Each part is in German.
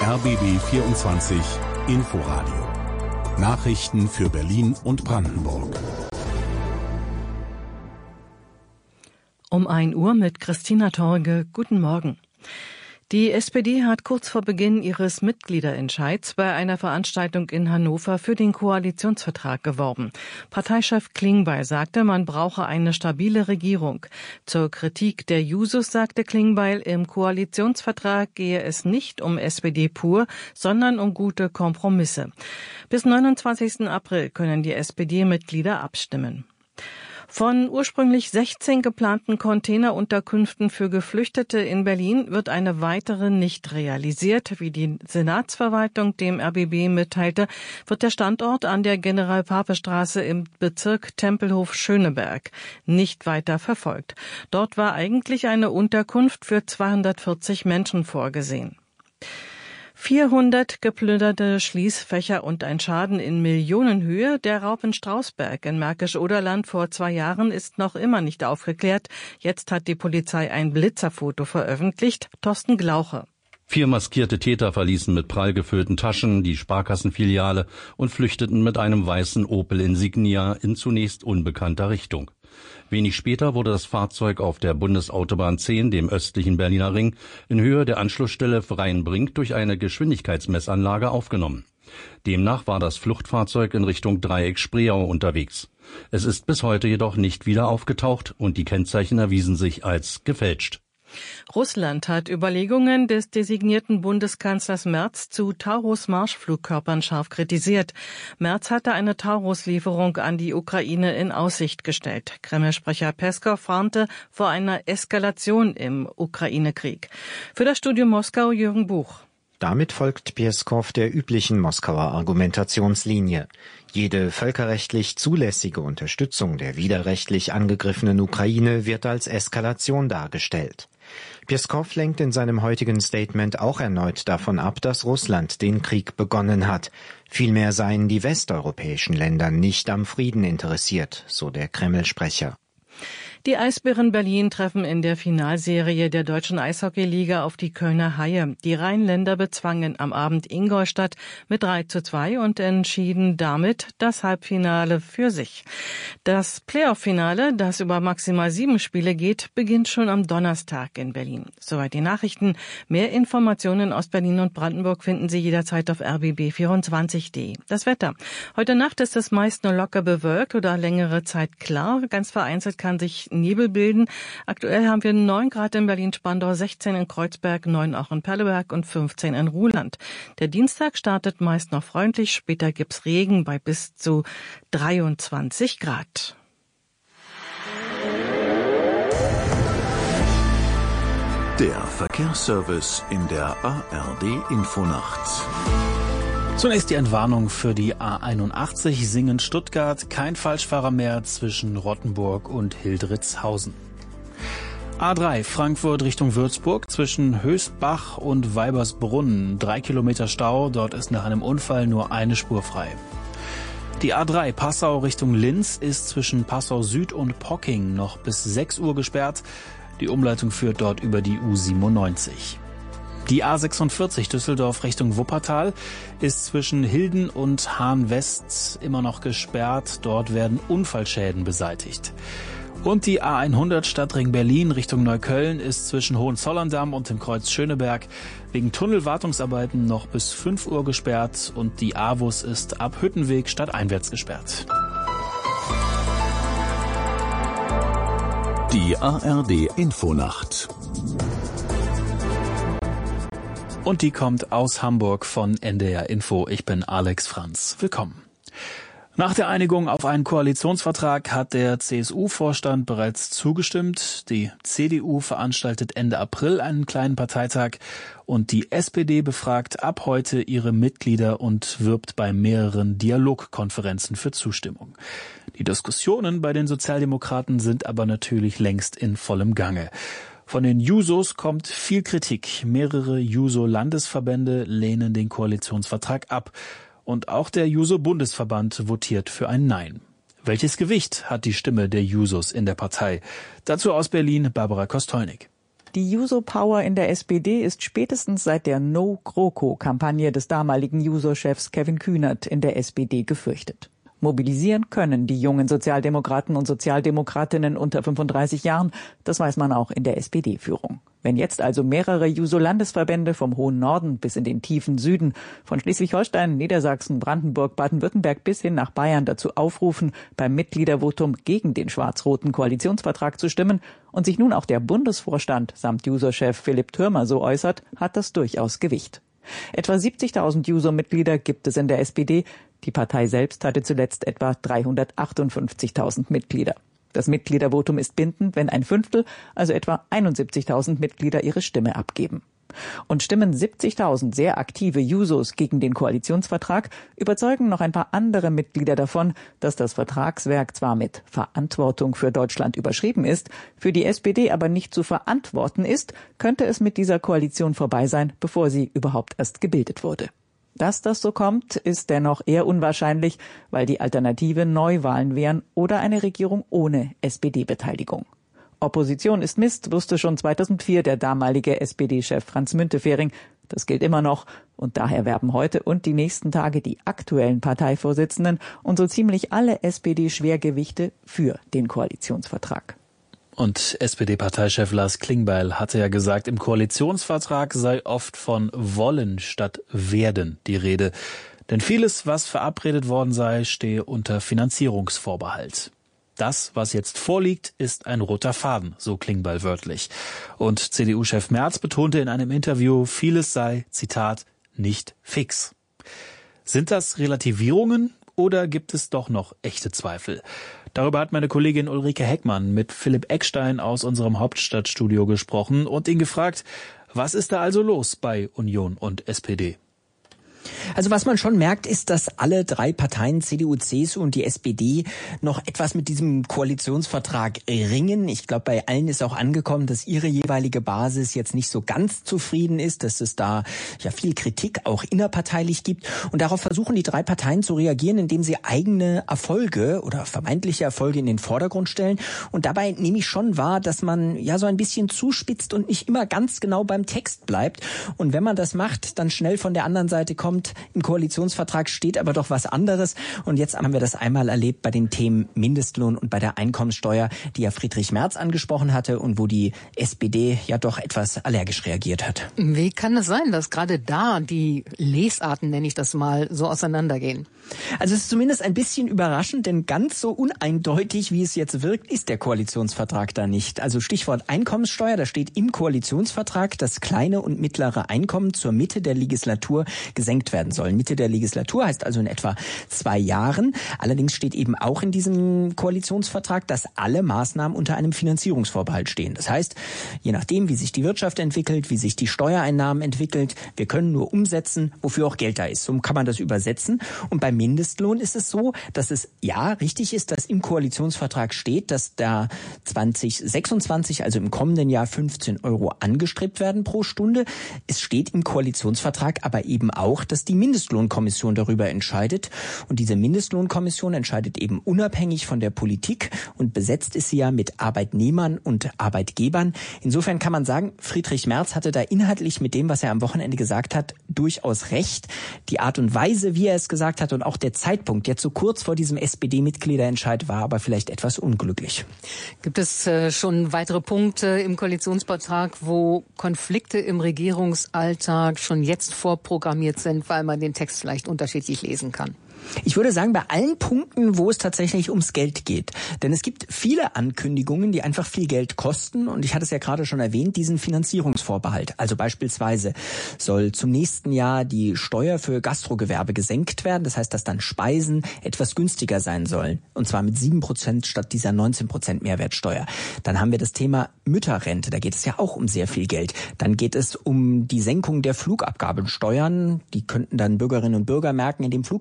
RBB 24 Inforadio. Nachrichten für Berlin und Brandenburg. Um 1 Uhr mit Christina Torge. Guten Morgen. Die SPD hat kurz vor Beginn ihres Mitgliederentscheids bei einer Veranstaltung in Hannover für den Koalitionsvertrag geworben. Parteichef Klingbeil sagte, man brauche eine stabile Regierung. Zur Kritik der Jusos sagte Klingbeil, im Koalitionsvertrag gehe es nicht um SPD pur, sondern um gute Kompromisse. Bis 29. April können die SPD-Mitglieder abstimmen. Von ursprünglich 16 geplanten Containerunterkünften für Geflüchtete in Berlin wird eine weitere nicht realisiert. Wie die Senatsverwaltung dem RBB mitteilte, wird der Standort an der General-Pape-Straße im Bezirk Tempelhof-Schöneberg nicht weiter verfolgt. Dort war eigentlich eine Unterkunft für 240 Menschen vorgesehen. 400 geplünderte Schließfächer und ein Schaden in Millionenhöhe. Der Raub in Strausberg in Märkisch-Oderland vor 2 Jahren ist noch immer nicht aufgeklärt. Jetzt hat die Polizei ein Blitzerfoto veröffentlicht. Thorsten Glauche. 4 maskierte Täter verließen mit prall gefüllten Taschen die Sparkassenfiliale und flüchteten mit einem weißen Opel Insignia in zunächst unbekannter Richtung. Wenig später wurde das Fahrzeug auf der Bundesautobahn 10, dem östlichen Berliner Ring, in Höhe der Anschlussstelle Freienbrink durch eine Geschwindigkeitsmessanlage aufgenommen. Demnach war das Fluchtfahrzeug in Richtung Dreieck Spreeau unterwegs. Es ist bis heute jedoch nicht wieder aufgetaucht und die Kennzeichen erwiesen sich als gefälscht. Russland hat Überlegungen des designierten Bundeskanzlers Merz zu Taurus-Marschflugkörpern scharf kritisiert. Merz hatte eine Taurus-Lieferung an die Ukraine in Aussicht gestellt. Kreml-Sprecher Peskow warnte vor einer Eskalation im Ukraine-Krieg. Für das Studio Moskau Jürgen Buch. Damit folgt Peskow der üblichen Moskauer Argumentationslinie. Jede völkerrechtlich zulässige Unterstützung der widerrechtlich angegriffenen Ukraine wird als Eskalation dargestellt. Peskow lenkt in seinem heutigen Statement auch erneut davon ab, dass Russland den Krieg begonnen hat. Vielmehr seien die westeuropäischen Länder nicht am Frieden interessiert, so der Kreml-Sprecher. Die Eisbären Berlin treffen in der Finalserie der Deutschen Eishockeyliga auf die Kölner Haie. Die Rheinländer bezwangen am Abend Ingolstadt mit 3:2 und entschieden damit das Halbfinale für sich. Das Playoff-Finale, das über maximal 7 Spiele geht, beginnt schon am Donnerstag in Berlin. Soweit die Nachrichten. Mehr Informationen aus Berlin und Brandenburg finden Sie jederzeit auf rbb24.de. Das Wetter. Heute Nacht ist es meist nur locker bewölkt oder längere Zeit klar. Ganz vereinzelt kann sich Nebel bilden. Aktuell haben wir 9 Grad in Berlin-Spandau, 16 in Kreuzberg, 9 auch in Perleberg und 15 in Ruhland. Der Dienstag startet meist noch freundlich, später gibt's Regen bei bis zu 23 Grad. Der Verkehrsservice in der ARD Infonacht. Zunächst die Entwarnung für die A81 Singen-Stuttgart. Kein Falschfahrer mehr zwischen Rottenburg und Hildritzhausen. A3 Frankfurt Richtung Würzburg zwischen Höchstbach und Weibersbrunn. 3 Kilometer Stau, dort ist nach einem Unfall nur eine Spur frei. Die A3 Passau Richtung Linz ist zwischen Passau Süd und Pocking noch bis 6 Uhr gesperrt. Die Umleitung führt dort über die U97. Die A46 Düsseldorf Richtung Wuppertal ist zwischen Hilden und Hahn-West immer noch gesperrt. Dort werden Unfallschäden beseitigt. Und die A100 Stadtring Berlin Richtung Neukölln ist zwischen Hohenzollern-Damm und dem Kreuz Schöneberg wegen Tunnelwartungsarbeiten noch bis 5 Uhr gesperrt. Und die AWUS ist ab Hüttenweg stadteinwärts gesperrt. Die ARD Infonacht. Und die kommt aus Hamburg von NDR Info. Ich bin Alex Franz. Willkommen. Nach der Einigung auf einen Koalitionsvertrag hat der CSU-Vorstand bereits zugestimmt. Die CDU veranstaltet Ende April einen kleinen Parteitag und die SPD befragt ab heute ihre Mitglieder und wirbt bei mehreren Dialogkonferenzen für Zustimmung. Die Diskussionen bei den Sozialdemokraten sind aber natürlich längst in vollem Gange. Von den Jusos kommt viel Kritik. Mehrere Juso-Landesverbände lehnen den Koalitionsvertrag ab. Und auch der Juso-Bundesverband votiert für ein Nein. Welches Gewicht hat die Stimme der Jusos in der Partei? Dazu aus Berlin Barbara Kostolnik. Die Juso-Power in der SPD ist spätestens seit der No-GroKo-Kampagne des damaligen Juso-Chefs Kevin Kühnert in der SPD gefürchtet. Mobilisieren können die jungen Sozialdemokraten und Sozialdemokratinnen unter 35 Jahren, das weiß man auch in der SPD-Führung. Wenn jetzt also mehrere Juso-Landesverbände vom hohen Norden bis in den tiefen Süden, von Schleswig-Holstein, Niedersachsen, Brandenburg, Baden-Württemberg bis hin nach Bayern dazu aufrufen, beim Mitgliedervotum gegen den schwarz-roten Koalitionsvertrag zu stimmen und sich nun auch der Bundesvorstand samt Juso-Chef Philipp Thürmer so äußert, hat das durchaus Gewicht. Etwa 70.000 Juso-Mitglieder gibt es in der SPD. Die Partei selbst hatte zuletzt etwa 358.000 Mitglieder. Das Mitgliedervotum ist bindend, wenn ein Fünftel, also etwa 71.000 Mitglieder ihre Stimme abgeben. Und stimmen 70.000 sehr aktive Jusos gegen den Koalitionsvertrag, überzeugen noch ein paar andere Mitglieder davon, dass das Vertragswerk zwar mit Verantwortung für Deutschland überschrieben ist, für die SPD aber nicht zu verantworten ist, könnte es mit dieser Koalition vorbei sein, bevor sie überhaupt erst gebildet wurde. Dass das so kommt, ist dennoch eher unwahrscheinlich, weil die Alternative Neuwahlen wären oder eine Regierung ohne SPD-Beteiligung. Opposition ist Mist, wusste schon 2004 der damalige SPD-Chef Franz Müntefering. Das gilt immer noch und daher werben heute und die nächsten Tage die aktuellen Parteivorsitzenden und so ziemlich alle SPD-Schwergewichte für den Koalitionsvertrag. Und SPD-Parteichef Lars Klingbeil hatte ja gesagt, im Koalitionsvertrag sei oft von wollen statt werden die Rede. Denn vieles, was verabredet worden sei, stehe unter Finanzierungsvorbehalt. Das, was jetzt vorliegt, ist ein roter Faden, so Klingbeil wörtlich. Und CDU-Chef Merz betonte in einem Interview, vieles sei, Zitat, nicht fix. Sind das Relativierungen oder gibt es doch noch echte Zweifel? Darüber hat meine Kollegin Ulrike Heckmann mit Philipp Eckstein aus unserem Hauptstadtstudio gesprochen und ihn gefragt, was ist da also los bei Union und SPD? Also was man schon merkt, ist, dass alle drei Parteien, CDU, CSU und die SPD, noch etwas mit diesem Koalitionsvertrag ringen. Ich glaube, bei allen ist auch angekommen, dass ihre jeweilige Basis jetzt nicht so ganz zufrieden ist, dass es da ja viel Kritik auch innerparteilich gibt. Und darauf versuchen die drei Parteien zu reagieren, indem sie eigene Erfolge oder vermeintliche Erfolge in den Vordergrund stellen. Und dabei nehme ich schon wahr, dass man ja so ein bisschen zuspitzt und nicht immer ganz genau beim Text bleibt. Und wenn man das macht, dann schnell von der anderen Seite kommt, im Koalitionsvertrag steht aber doch was anderes. Und jetzt haben wir das einmal erlebt bei den Themen Mindestlohn und bei der Einkommenssteuer, die ja Friedrich Merz angesprochen hatte und wo die SPD ja doch etwas allergisch reagiert hat. Wie kann es sein, dass gerade da die Lesarten, nenne ich das mal, so auseinandergehen? Also es ist zumindest ein bisschen überraschend, denn ganz so uneindeutig, wie es jetzt wirkt, ist der Koalitionsvertrag da nicht. Also Stichwort Einkommenssteuer, da steht im Koalitionsvertrag, dass kleine und mittlere Einkommen zur Mitte der Legislatur gesenkt werden sollen. Mitte der Legislatur heißt also in etwa 2 Jahren. Allerdings steht eben auch in diesem Koalitionsvertrag, dass alle Maßnahmen unter einem Finanzierungsvorbehalt stehen. Das heißt, je nachdem, wie sich die Wirtschaft entwickelt, wie sich die Steuereinnahmen entwickelt, wir können nur umsetzen, wofür auch Geld da ist. So kann man das übersetzen. Und beim Mindestlohn ist es so, dass es ja richtig ist, dass im Koalitionsvertrag steht, dass da 2026, also im kommenden Jahr 15 € angestrebt werden pro Stunde. Es steht im Koalitionsvertrag aber eben auch, dass die Mindestlohnkommission darüber entscheidet. Und diese Mindestlohnkommission entscheidet eben unabhängig von der Politik und besetzt ist sie ja mit Arbeitnehmern und Arbeitgebern. Insofern kann man sagen, Friedrich Merz hatte da inhaltlich mit dem, was er am Wochenende gesagt hat, durchaus recht. Die Art und Weise, wie er es gesagt hat und auch der Zeitpunkt, jetzt so kurz vor diesem SPD-Mitgliederentscheid, war aber vielleicht etwas unglücklich. Gibt es schon weitere Punkte im Koalitionsvertrag, wo Konflikte im Regierungsalltag schon jetzt vorprogrammiert sind, weil man den Text vielleicht unterschiedlich lesen kann? Ich würde sagen, bei allen Punkten, wo es tatsächlich ums Geld geht. Denn es gibt viele Ankündigungen, die einfach viel Geld kosten. Und ich hatte es ja gerade schon erwähnt, diesen Finanzierungsvorbehalt. Also beispielsweise soll zum nächsten Jahr die Steuer für Gastrogewerbe gesenkt werden. Das heißt, dass dann Speisen etwas günstiger sein sollen. Und zwar mit 7% statt dieser 19% Mehrwertsteuer. Dann haben wir das Thema Mütterrente. Da geht es ja auch um sehr viel Geld. Dann geht es um die Senkung der Flugabgabensteuern. Die könnten dann Bürgerinnen und Bürger merken, indem Flugtickets etwa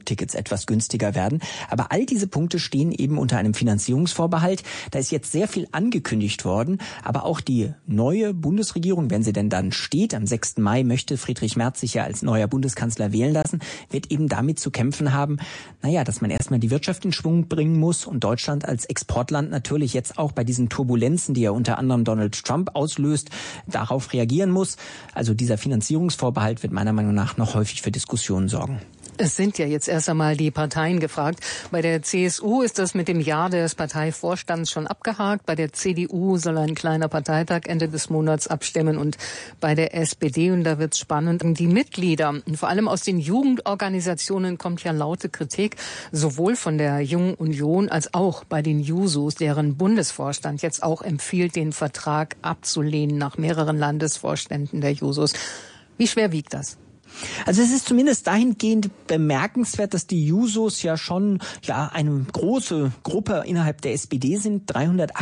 etwas günstiger werden. Aber all diese Punkte stehen eben unter einem Finanzierungsvorbehalt. Da ist jetzt sehr viel angekündigt worden, aber auch die neue Bundesregierung, wenn sie denn dann steht, am 6. Mai möchte Friedrich Merz sich ja als neuer Bundeskanzler wählen lassen, wird eben damit zu kämpfen haben, dass man erstmal die Wirtschaft in Schwung bringen muss und Deutschland als Exportland natürlich jetzt auch bei diesen Turbulenzen, die ja unter anderem Donald Trump auslöst, darauf reagieren muss. Also dieser Finanzierungsvorbehalt wird meiner Meinung nach noch häufig für Diskussionen sorgen. Es sind ja jetzt erst einmal die Parteien gefragt. Bei der CSU ist das mit dem Ja des Parteivorstands schon abgehakt. Bei der CDU soll ein kleiner Parteitag Ende des Monats abstimmen und bei der SPD, und da wird's spannend, die Mitglieder. Und vor allem aus den Jugendorganisationen kommt ja laute Kritik, sowohl von der Jungen Union als auch bei den Jusos, deren Bundesvorstand jetzt auch empfiehlt, den Vertrag abzulehnen nach mehreren Landesvorständen der Jusos. Wie schwer wiegt das? Also es ist zumindest dahingehend bemerkenswert, dass die Jusos ja schon eine große Gruppe innerhalb der SPD sind.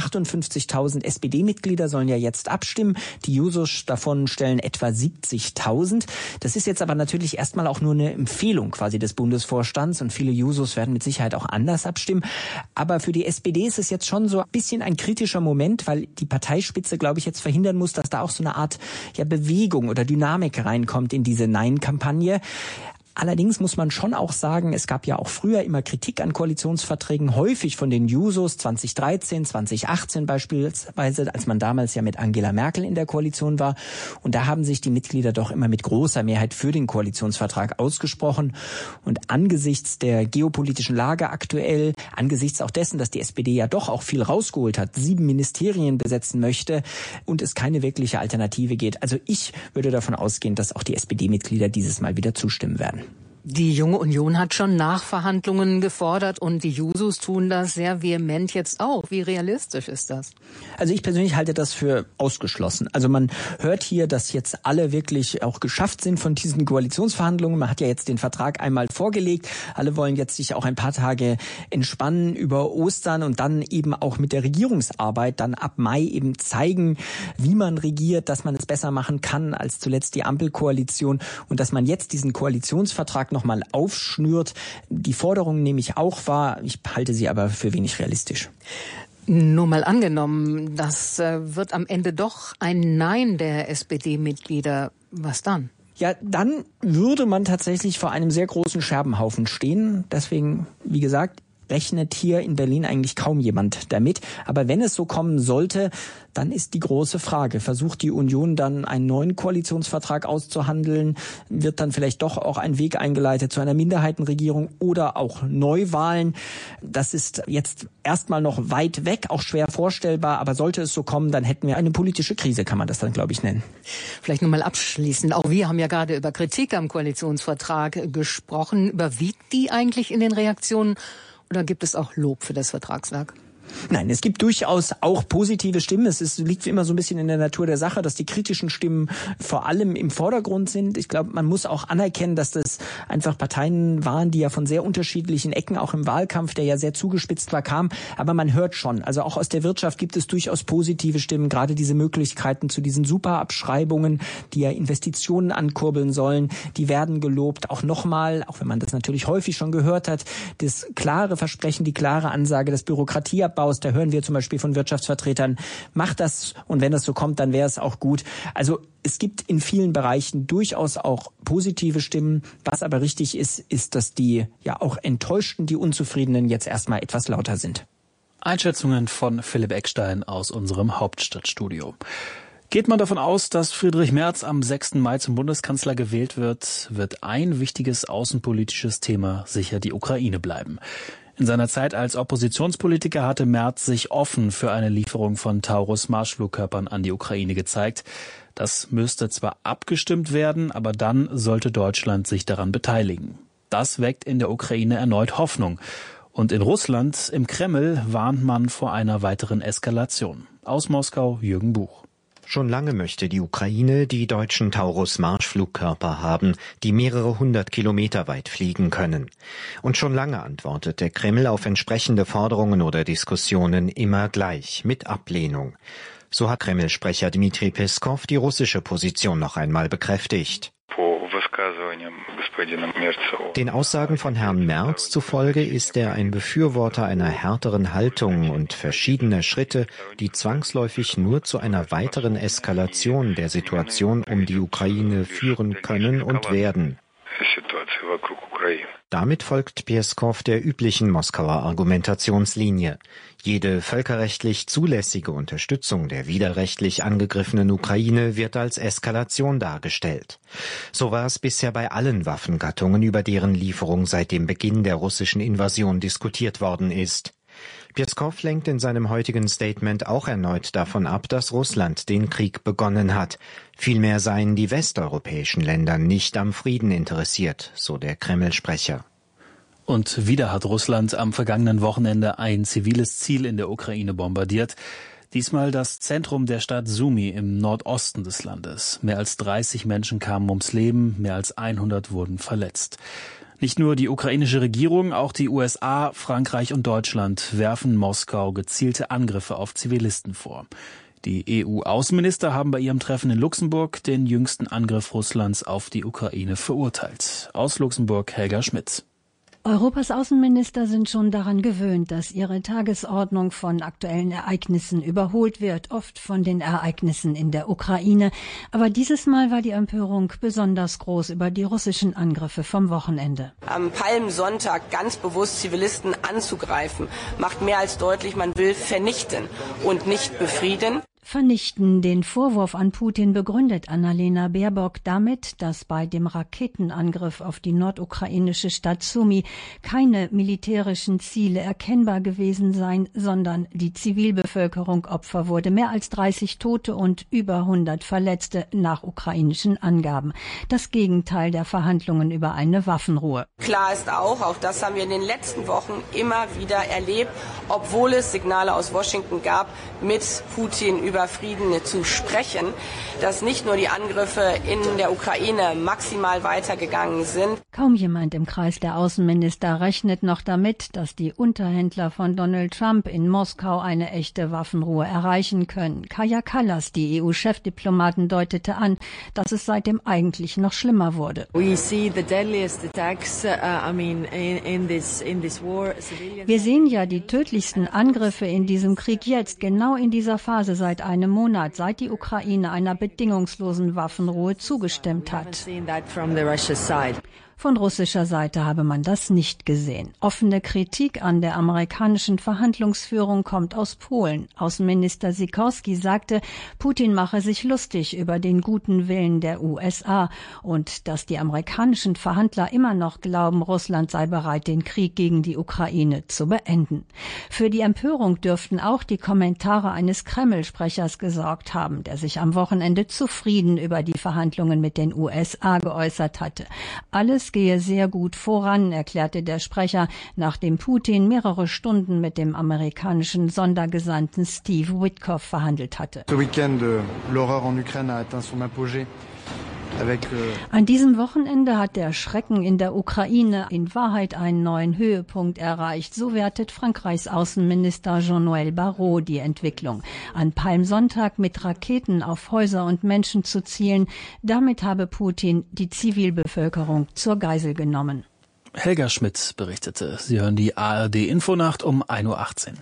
358.000 SPD-Mitglieder sollen ja jetzt abstimmen. Die Jusos davon stellen etwa 70.000. Das ist jetzt aber natürlich erstmal auch nur eine Empfehlung quasi des Bundesvorstands und viele Jusos werden mit Sicherheit auch anders abstimmen. Aber für die SPD ist es jetzt schon so ein bisschen ein kritischer Moment, weil die Parteispitze, glaube ich, jetzt verhindern muss, dass da auch so eine Art Bewegung oder Dynamik reinkommt in diese Nein-Kampagne. Allerdings muss man schon auch sagen, es gab ja auch früher immer Kritik an Koalitionsverträgen, häufig von den Jusos, 2013, 2018 beispielsweise, als man damals ja mit Angela Merkel in der Koalition war. Und da haben sich die Mitglieder doch immer mit großer Mehrheit für den Koalitionsvertrag ausgesprochen. Und angesichts der geopolitischen Lage aktuell, angesichts auch dessen, dass die SPD ja doch auch viel rausgeholt hat, 7 Ministerien besetzen möchte und es keine wirkliche Alternative geht. Also ich würde davon ausgehen, dass auch die SPD-Mitglieder dieses Mal wieder zustimmen werden. Die Junge Union hat schon Nachverhandlungen gefordert und die Jusos tun das sehr vehement jetzt auch. Wie realistisch ist das? Also ich persönlich halte das für ausgeschlossen. Also man hört hier, dass jetzt alle wirklich auch geschafft sind von diesen Koalitionsverhandlungen. Man hat ja jetzt den Vertrag einmal vorgelegt. Alle wollen jetzt sich auch ein paar Tage entspannen über Ostern und dann eben auch mit der Regierungsarbeit dann ab Mai eben zeigen, wie man regiert, dass man es besser machen kann als zuletzt die Ampelkoalition und dass man jetzt diesen Koalitionsvertrag nochmal aufschnürt. Die Forderung nehme ich auch wahr. Ich halte sie aber für wenig realistisch. Nur mal angenommen, das wird am Ende doch ein Nein der SPD-Mitglieder. Was dann? Ja, dann würde man tatsächlich vor einem sehr großen Scherbenhaufen stehen. Deswegen, wie gesagt, rechnet hier in Berlin eigentlich kaum jemand damit. Aber wenn es so kommen sollte, dann ist die große Frage, versucht die Union dann einen neuen Koalitionsvertrag auszuhandeln? Wird dann vielleicht doch auch ein Weg eingeleitet zu einer Minderheitenregierung oder auch Neuwahlen? Das ist jetzt erstmal noch weit weg, auch schwer vorstellbar. Aber sollte es so kommen, dann hätten wir eine politische Krise, kann man das dann, glaube ich, nennen. Vielleicht nochmal abschließend. Auch wir haben ja gerade über Kritik am Koalitionsvertrag gesprochen. Überwiegt die eigentlich in den Reaktionen? Oder gibt es auch Lob für das Vertragswerk? Nein, es gibt durchaus auch positive Stimmen. Liegt wie immer so ein bisschen in der Natur der Sache, dass die kritischen Stimmen vor allem im Vordergrund sind. Ich glaube, man muss auch anerkennen, dass das einfach Parteien waren, die ja von sehr unterschiedlichen Ecken, auch im Wahlkampf, der ja sehr zugespitzt war, kamen. Aber man hört schon, also auch aus der Wirtschaft gibt es durchaus positive Stimmen. Gerade diese Möglichkeiten zu diesen Superabschreibungen, die ja Investitionen ankurbeln sollen, die werden gelobt. Auch nochmal, auch wenn man das natürlich häufig schon gehört hat, das klare Versprechen, die klare Ansage des Bürokratieabbaus. Da hören wir zum Beispiel von Wirtschaftsvertretern, macht das und wenn das so kommt, dann wäre es auch gut. Also es gibt in vielen Bereichen durchaus auch positive Stimmen. Was aber richtig ist, ist, dass die auch Enttäuschten, die Unzufriedenen jetzt erstmal etwas lauter sind. Einschätzungen von Philipp Eckstein aus unserem Hauptstadtstudio. Geht man davon aus, dass Friedrich Merz am 6. Mai zum Bundeskanzler gewählt wird, wird ein wichtiges außenpolitisches Thema sicher die Ukraine bleiben. In seiner Zeit als Oppositionspolitiker hatte Merz sich offen für eine Lieferung von Taurus-Marschflugkörpern an die Ukraine gezeigt. Das müsste zwar abgestimmt werden, aber dann sollte Deutschland sich daran beteiligen. Das weckt in der Ukraine erneut Hoffnung. Und in Russland, im Kreml, warnt man vor einer weiteren Eskalation. Aus Moskau, Jürgen Buch. Schon lange möchte die Ukraine die deutschen Taurus-Marschflugkörper haben, die mehrere 100 Kilometer weit fliegen können. Und schon lange antwortet der Kreml auf entsprechende Forderungen oder Diskussionen immer gleich, mit Ablehnung. So hat Kreml-Sprecher Dmitri Peskow die russische Position noch einmal bekräftigt. Den Aussagen von Herrn Merz zufolge ist er ein Befürworter einer härteren Haltung und verschiedener Schritte, die zwangsläufig nur zu einer weiteren Eskalation der Situation um die Ukraine führen können und werden. Damit folgt Pjeskow der üblichen Moskauer Argumentationslinie. Jede völkerrechtlich zulässige Unterstützung der widerrechtlich angegriffenen Ukraine wird als Eskalation dargestellt. So war es bisher bei allen Waffengattungen, über deren Lieferung seit dem Beginn der russischen Invasion diskutiert worden ist. Pjeskow lenkt in seinem heutigen Statement auch erneut davon ab, dass Russland den Krieg begonnen hat. Vielmehr seien die westeuropäischen Länder nicht am Frieden interessiert, so der Kreml-Sprecher. Und wieder hat Russland am vergangenen Wochenende ein ziviles Ziel in der Ukraine bombardiert. Diesmal das Zentrum der Stadt Sumy im Nordosten des Landes. Mehr als 30 Menschen kamen ums Leben, mehr als 100 wurden verletzt. Nicht nur die ukrainische Regierung, auch die USA, Frankreich und Deutschland werfen Moskau gezielte Angriffe auf Zivilisten vor. Die EU-Außenminister haben bei ihrem Treffen in Luxemburg den jüngsten Angriff Russlands auf die Ukraine verurteilt. Aus Luxemburg Helga Schmitz. Europas Außenminister sind schon daran gewöhnt, dass ihre Tagesordnung von aktuellen Ereignissen überholt wird, oft von den Ereignissen in der Ukraine. Aber dieses Mal war die Empörung besonders groß über die russischen Angriffe vom Wochenende. Am Palmsonntag ganz bewusst Zivilisten anzugreifen, macht mehr als deutlich, man will vernichten und nicht befrieden. Vernichten. Den Vorwurf an Putin begründet Annalena Baerbock damit, dass bei dem Raketenangriff auf die nordukrainische Stadt Sumy keine militärischen Ziele erkennbar gewesen seien, sondern die Zivilbevölkerung Opfer wurde. Mehr als 30 Tote und über 100 Verletzte nach ukrainischen Angaben. Das Gegenteil der Verhandlungen über eine Waffenruhe. Klar ist auch das haben wir in den letzten Wochen immer wieder erlebt, obwohl es Signale aus Washington gab, mit Putin über Frieden zu sprechen, dass nicht nur die Angriffe in der Ukraine maximal weitergegangen sind. Kaum jemand im Kreis der Außenminister rechnet noch damit, dass die Unterhändler von Donald Trump in Moskau eine echte Waffenruhe erreichen können. Kaja Kallas, die EU-Chefdiplomatin, deutete an, dass es seitdem eigentlich noch schlimmer wurde. Wir sehen ja die tödlichsten Angriffe in diesem Krieg jetzt, genau in dieser Phase seit einem Monat, seit die Ukraine einer bedingungslosen Waffenruhe zugestimmt hat. Von russischer Seite habe man das nicht gesehen. Offene Kritik an der amerikanischen Verhandlungsführung kommt aus Polen. Außenminister Sikorski sagte, Putin mache sich lustig über den guten Willen der USA und dass die amerikanischen Verhandler immer noch glauben, Russland sei bereit, den Krieg gegen die Ukraine zu beenden. Für die Empörung dürften auch die Kommentare eines Kreml-Sprechers gesorgt haben, der sich am Wochenende zufrieden über die Verhandlungen mit den USA geäußert hatte. Alles gehe sehr gut voran, erklärte der Sprecher, nachdem Putin mehrere Stunden mit dem amerikanischen Sondergesandten Steve Witkoff verhandelt hatte. An diesem Wochenende hat der Schrecken in der Ukraine in Wahrheit einen neuen Höhepunkt erreicht. So wertet Frankreichs Außenminister Jean-Noël Barrot die Entwicklung. An Palmsonntag mit Raketen auf Häuser und Menschen zu zielen, damit habe Putin die Zivilbevölkerung zur Geisel genommen. Helga Schmitz berichtete. Sie hören die ARD-Infonacht um 1:18 Uhr.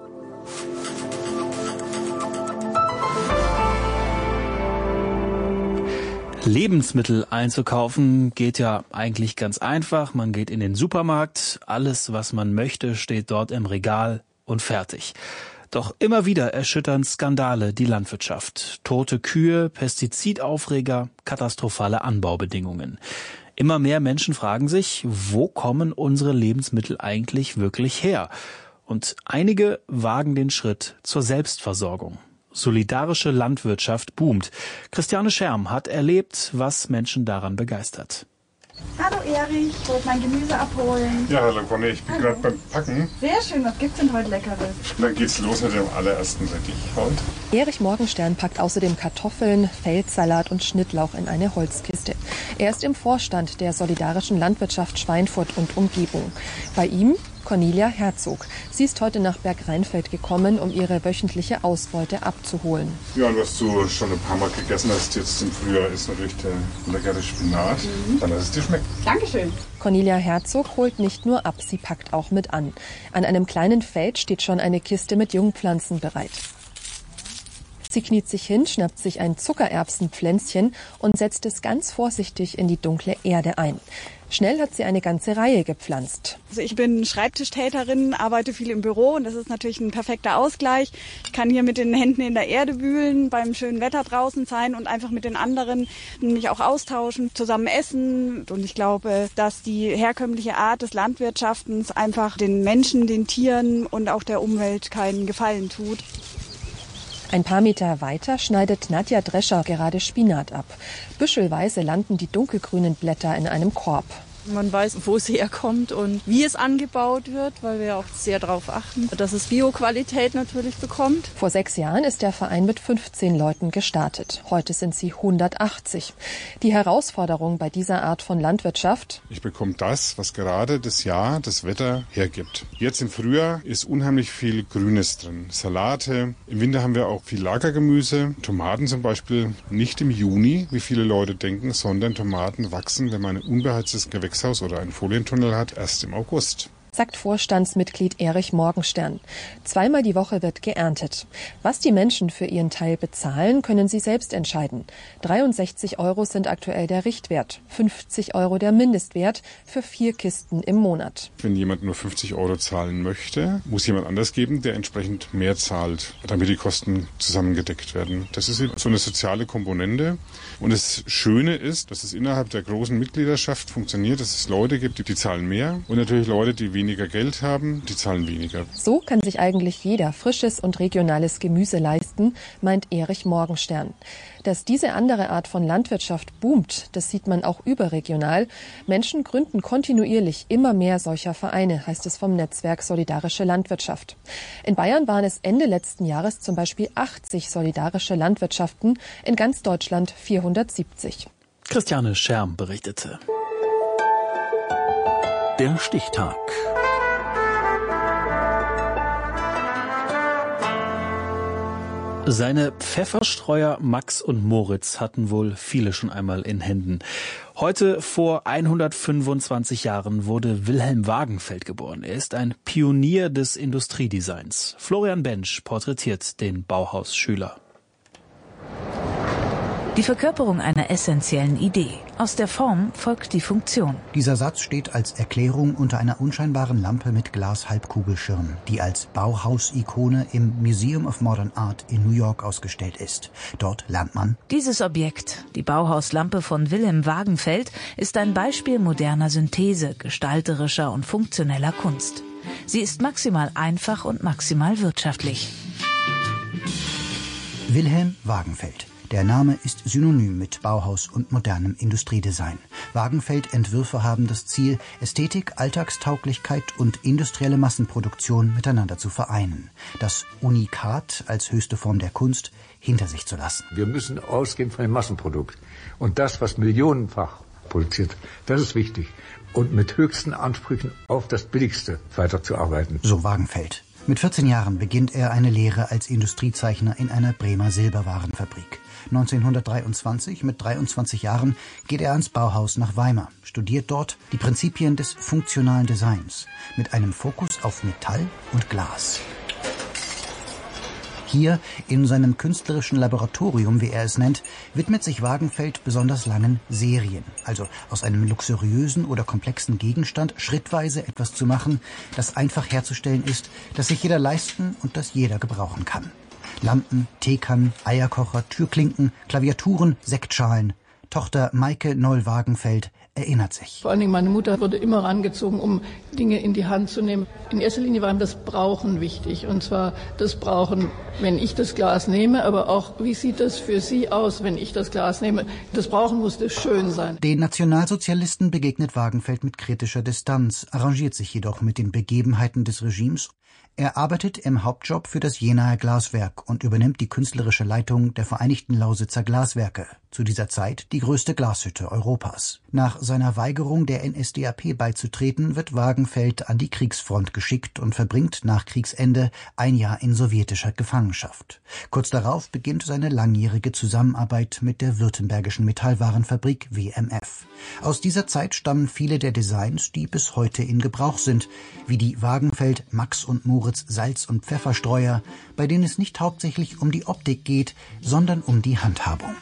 Lebensmittel einzukaufen geht ja eigentlich ganz einfach. Man geht in den Supermarkt, alles, was man möchte, steht dort im Regal und fertig. Doch immer wieder erschüttern Skandale die Landwirtschaft. Tote Kühe, Pestizidaufreger, katastrophale Anbaubedingungen. Immer mehr Menschen fragen sich, wo kommen unsere Lebensmittel eigentlich wirklich her? Und einige wagen den Schritt zur Selbstversorgung. Solidarische Landwirtschaft boomt. Christiane Scherm hat erlebt, was Menschen daran begeistert. Hallo Erich, ich wollte mein Gemüse abholen. Ja, hallo Conny, ich bin gerade beim Packen. Sehr schön, was gibt's denn heute Leckeres? Dann geht's los mit dem allerersten Rettich heute. Erich Morgenstern packt außerdem Kartoffeln, Feldsalat und Schnittlauch in eine Holzkiste. Er ist im Vorstand der Solidarischen Landwirtschaft Schweinfurt und Umgebung. Bei ihm Cornelia Herzog. Sie ist heute nach Bergrheinfeld gekommen, um ihre wöchentliche Ausbeute abzuholen. Ja, und was du schon ein paar Mal gegessen hast jetzt im Frühjahr, ist natürlich der leckere Spinat. Dann lass es dir schmecken. Dankeschön. Cornelia Herzog holt nicht nur ab, sie packt auch mit an. An einem kleinen Feld steht schon eine Kiste mit Jungpflanzen bereit. Sie kniet sich hin, schnappt sich ein Zuckererbsenpflänzchen und setzt es ganz vorsichtig in die dunkle Erde ein. Schnell hat sie eine ganze Reihe gepflanzt. Also ich bin Schreibtischtäterin, arbeite viel im Büro und das ist natürlich ein perfekter Ausgleich. Ich kann hier mit den Händen in der Erde wühlen, beim schönen Wetter draußen sein und einfach mit den anderen mich auch austauschen, zusammen essen. Und ich glaube, dass die herkömmliche Art des Landwirtschaftens einfach den Menschen, den Tieren und auch der Umwelt keinen Gefallen tut. Ein paar Meter weiter schneidet Nadja Drescher gerade Spinat ab. Büschelweise landen die dunkelgrünen Blätter in einem Korb. Man weiß, wo es herkommt und wie es angebaut wird, weil wir auch sehr darauf achten, dass es Bio-Qualität natürlich bekommt. Vor 6 Jahren ist der Verein mit 15 Leuten gestartet. Heute sind sie 180. Die Herausforderung bei dieser Art von Landwirtschaft: Ich bekomme das, was gerade das Jahr, das Wetter hergibt. Jetzt im Frühjahr ist unheimlich viel Grünes drin. Salate. Im Winter haben wir auch viel Lagergemüse. Tomaten zum Beispiel nicht im Juni, wie viele Leute denken, sondern Tomaten wachsen, wenn man ein unbeheiztes Gewächshaus oder einen Folientunnel hat, erst im August. Sagt Vorstandsmitglied Erich Morgenstern. 2-mal die Woche wird geerntet. Was die Menschen für ihren Teil bezahlen, können sie selbst entscheiden. 63 € sind aktuell der Richtwert, 50 € der Mindestwert für 4 Kisten im Monat. Wenn jemand nur 50 € zahlen möchte, muss jemand anders geben, der entsprechend mehr zahlt, damit die Kosten zusammengedeckt werden. Das ist so eine soziale Komponente. Und das Schöne ist, dass es innerhalb der großen Mitgliedschaft funktioniert, dass es Leute gibt, die zahlen mehr und natürlich Leute, die weniger Geld haben, die zahlen weniger. So kann sich eigentlich jeder frisches und regionales Gemüse leisten, meint Erich Morgenstern. Dass diese andere Art von Landwirtschaft boomt, das sieht man auch überregional. Menschen gründen kontinuierlich immer mehr solcher Vereine, heißt es vom Netzwerk Solidarische Landwirtschaft. In Bayern waren es Ende letzten Jahres zum Beispiel 80 solidarische Landwirtschaften, in ganz Deutschland 470. Christiane Scherm berichtete. Der Stichtag. Seine Pfefferstreuer Max und Moritz hatten wohl viele schon einmal in Händen. Heute vor 125 Jahren wurde Wilhelm Wagenfeld geboren. Er ist ein Pionier des Industriedesigns. Florian Bensch porträtiert den Bauhausschüler. Die Verkörperung einer essentiellen Idee. Aus der Form folgt die Funktion. Dieser Satz steht als Erklärung unter einer unscheinbaren Lampe mit Glas-Halbkugelschirm, die als Bauhaus-Ikone im Museum of Modern Art in New York ausgestellt ist. Dort lernt man: Dieses Objekt, die Bauhauslampe von Wilhelm Wagenfeld, ist ein Beispiel moderner Synthese, gestalterischer und funktioneller Kunst. Sie ist maximal einfach und maximal wirtschaftlich. Wilhelm Wagenfeld. Der Name ist synonym mit Bauhaus und modernem Industriedesign. Wagenfeld-Entwürfe haben das Ziel, Ästhetik, Alltagstauglichkeit und industrielle Massenproduktion miteinander zu vereinen. Das Unikat als höchste Form der Kunst hinter sich zu lassen. Wir müssen ausgehen von dem Massenprodukt. Und das, was millionenfach produziert, das ist wichtig. Und mit höchsten Ansprüchen auf das Billigste weiterzuarbeiten. So Wagenfeld. Mit 14 Jahren beginnt er eine Lehre als Industriezeichner in einer Bremer Silberwarenfabrik. 1923, mit 23 Jahren, geht er ans Bauhaus nach Weimar, studiert dort die Prinzipien des funktionalen Designs mit einem Fokus auf Metall und Glas. Hier, in seinem künstlerischen Laboratorium, wie er es nennt, widmet sich Wagenfeld besonders langen Serien, also aus einem luxuriösen oder komplexen Gegenstand schrittweise etwas zu machen, das einfach herzustellen ist, das sich jeder leisten und das jeder gebrauchen kann. Lampen, Teekannen, Eierkocher, Türklinken, Klaviaturen, Sektschalen. Tochter Maike Noll-Wagenfeld erinnert sich. Vor allen Dingen meine Mutter wurde immer rangezogen, um Dinge in die Hand zu nehmen. In erster Linie war ihm das Brauchen wichtig. Und zwar das Brauchen, wenn ich das Glas nehme, aber auch, wie sieht das für sie aus, wenn ich das Glas nehme. Das Brauchen musste schön sein. Den Nationalsozialisten begegnet Wagenfeld mit kritischer Distanz, arrangiert sich jedoch mit den Begebenheiten des Regimes. Er arbeitet im Hauptjob für das Jenaer Glaswerk und übernimmt die künstlerische Leitung der Vereinigten Lausitzer Glaswerke, zu dieser Zeit die größte Glashütte Europas. Nach seiner Weigerung der NSDAP beizutreten, wird Wagenfeld an die Kriegsfront geschickt und verbringt nach Kriegsende ein Jahr in sowjetischer Gefangenschaft. Kurz darauf beginnt seine langjährige Zusammenarbeit mit der württembergischen Metallwarenfabrik WMF. Aus dieser Zeit stammen viele der Designs, die bis heute in Gebrauch sind, wie die Wagenfeld Max und Moritz Salz- und Pfefferstreuer, bei denen es nicht hauptsächlich um die Optik geht, sondern um die Handhabung.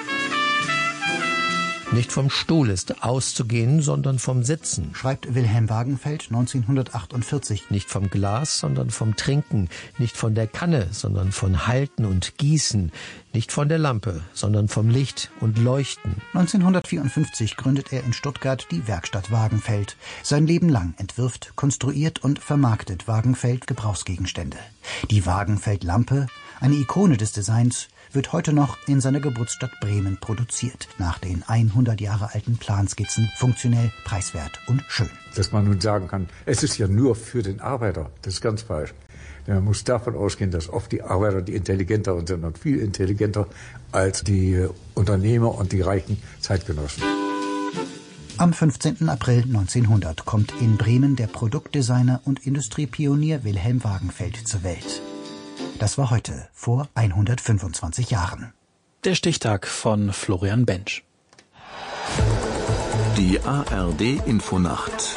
Nicht vom Stuhl ist auszugehen, sondern vom Sitzen, schreibt Wilhelm Wagenfeld 1948. Nicht vom Glas, sondern vom Trinken. Nicht von der Kanne, sondern von Halten und Gießen. Nicht von der Lampe, sondern vom Licht und Leuchten. 1954 gründet er in Stuttgart die Werkstatt Wagenfeld. Sein Leben lang entwirft, konstruiert und vermarktet Wagenfeld Gebrauchsgegenstände. Die Wagenfeld-Lampe, eine Ikone des Designs, wird heute noch in seiner Geburtsstadt Bremen produziert. Nach den 100 Jahre alten Planskizzen funktionell, preiswert und schön. Dass man nun sagen kann, es ist ja nur für den Arbeiter, das ist ganz falsch. Denn man muss davon ausgehen, dass oft die Arbeiter die intelligenteren sind und viel intelligenter als die Unternehmer und die reichen Zeitgenossen. Am 15. April 1900 kommt in Bremen der Produktdesigner und Industriepionier Wilhelm Wagenfeld zur Welt. Das war heute, vor 125 Jahren. Der Stichtag von Florian Bensch. Die ARD-Infonacht.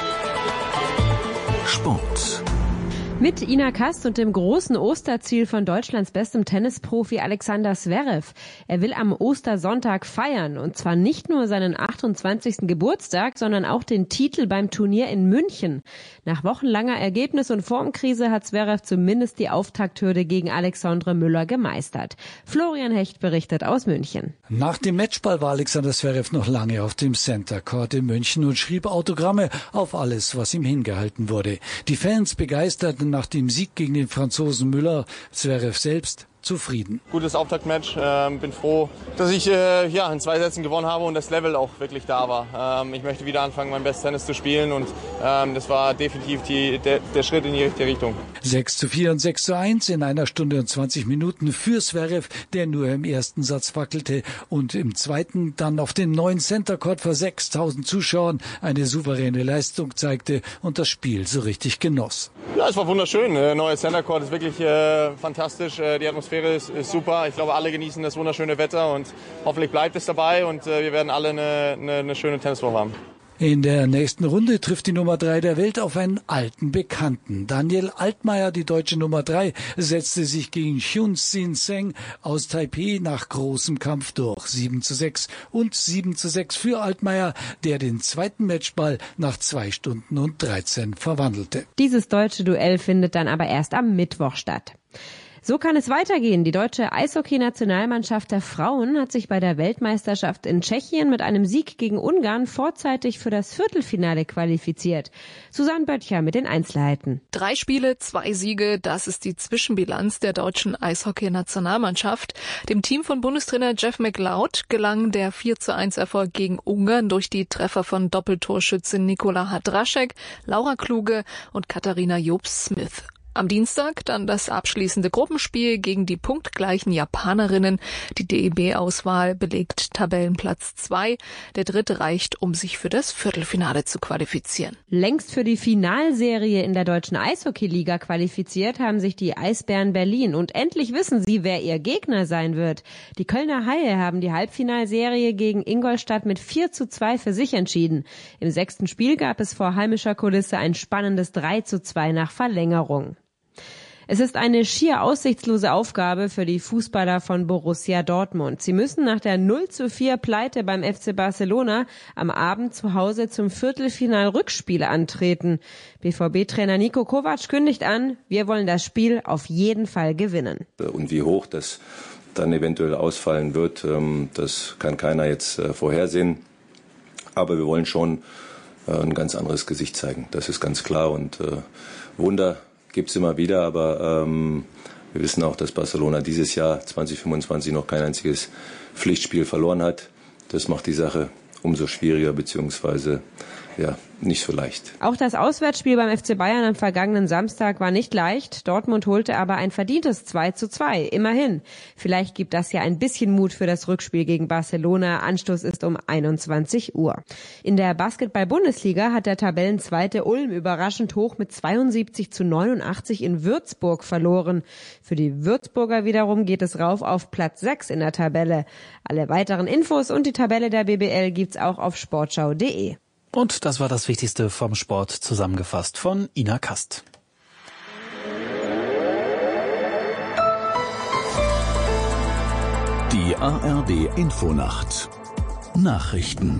Sport. Mit Ina Kast und dem großen Osterziel von Deutschlands bestem Tennisprofi Alexander Zverev. Er will am Ostersonntag feiern, und zwar nicht nur seinen 28. Geburtstag, sondern auch den Titel beim Turnier in München. Nach wochenlanger Ergebnis- und Formkrise hat Zverev zumindest die Auftakthürde gegen Alexandre Müller gemeistert. Florian Hecht berichtet aus München. Nach dem Matchball war Alexander Zverev noch lange auf dem Center Court in München und schrieb Autogramme auf alles, was ihm hingehalten wurde. Die Fans begeisterten nach dem Sieg gegen den Franzosen Müller, Zverev selbst zufrieden. Gutes Auftaktmatch, bin froh, dass ich in 2 Sätzen gewonnen habe und das Level auch wirklich da war. Ich möchte wieder anfangen, mein bestes Tennis zu spielen, und das war definitiv der Schritt in die richtige Richtung. 6:4 und 6:1 in 1 Stunde und 20 Minuten für Zverev, der nur im ersten Satz wackelte und im zweiten dann auf dem neuen Center Court vor 6.000 Zuschauern eine souveräne Leistung zeigte und das Spiel so richtig genoss. Ja, es war wunderschön. Der neue Center Court ist wirklich fantastisch. Die Atmosphäre ist super. Ich glaube, alle genießen das wunderschöne Wetter und hoffentlich bleibt es dabei, und wir werden alle eine schöne Tenniswoche haben. In der nächsten Runde trifft die Nummer 3 der Welt auf einen alten Bekannten. Daniel Altmaier, die deutsche Nummer 3, setzte sich gegen Hyun-Sin Seng aus Taipei nach großem Kampf durch. 7:6 und 7:6 für Altmaier, der den zweiten Matchball nach 2 Stunden und 13 verwandelte. Dieses deutsche Duell findet dann aber erst am Mittwoch statt. So kann es weitergehen. Die deutsche Eishockey-Nationalmannschaft der Frauen hat sich bei der Weltmeisterschaft in Tschechien mit einem Sieg gegen Ungarn vorzeitig für das Viertelfinale qualifiziert. Susanne Böttcher mit den Einzelheiten. 3 Spiele, 2 Siege, das ist die Zwischenbilanz der deutschen Eishockey-Nationalmannschaft. Dem Team von Bundestrainer Jeff McLeod gelang der 4:1-Erfolg gegen Ungarn durch die Treffer von Doppeltorschützin Nikola Hadraschek, Laura Kluge und Katharina Jobs-Smith. Am Dienstag dann das abschließende Gruppenspiel gegen die punktgleichen Japanerinnen. Die DEB-Auswahl belegt Tabellenplatz 2. Der dritte reicht, um sich für das Viertelfinale zu qualifizieren. Längst für die Finalserie in der deutschen Eishockeyliga qualifiziert haben sich die Eisbären Berlin. Und endlich wissen sie, wer ihr Gegner sein wird. Die Kölner Haie haben die Halbfinalserie gegen Ingolstadt mit 4:2 für sich entschieden. Im 6. Spiel gab es vor heimischer Kulisse ein spannendes 3:2 nach Verlängerung. Es ist eine schier aussichtslose Aufgabe für die Fußballer von Borussia Dortmund. Sie müssen nach der 0:4 Pleite beim FC Barcelona am Abend zu Hause zum Viertelfinal-Rückspiel antreten. BVB-Trainer Niko Kovac kündigt an, wir wollen das Spiel auf jeden Fall gewinnen. Und wie hoch das dann eventuell ausfallen wird, das kann keiner jetzt vorhersehen. Aber wir wollen schon ein ganz anderes Gesicht zeigen. Das ist ganz klar, und Wunder gibt es immer wieder, aber wir wissen auch, dass Barcelona dieses Jahr 2025 noch kein einziges Pflichtspiel verloren hat. Das macht die Sache umso schwieriger, beziehungsweise nicht so leicht. Auch das Auswärtsspiel beim FC Bayern am vergangenen Samstag war nicht leicht. Dortmund holte aber ein verdientes 2:2, immerhin. Vielleicht gibt das ja ein bisschen Mut für das Rückspiel gegen Barcelona. Anstoß ist um 21 Uhr. In der Basketball-Bundesliga hat der Tabellenzweite Ulm überraschend hoch mit 72:89 in Würzburg verloren. Für die Würzburger wiederum geht es rauf auf Platz 6 in der Tabelle. Alle weiteren Infos und die Tabelle der BBL gibt's auch auf sportschau.de. Und das war das Wichtigste vom Sport, zusammengefasst von Ina Kast. Die ARD Infonacht Nachrichten.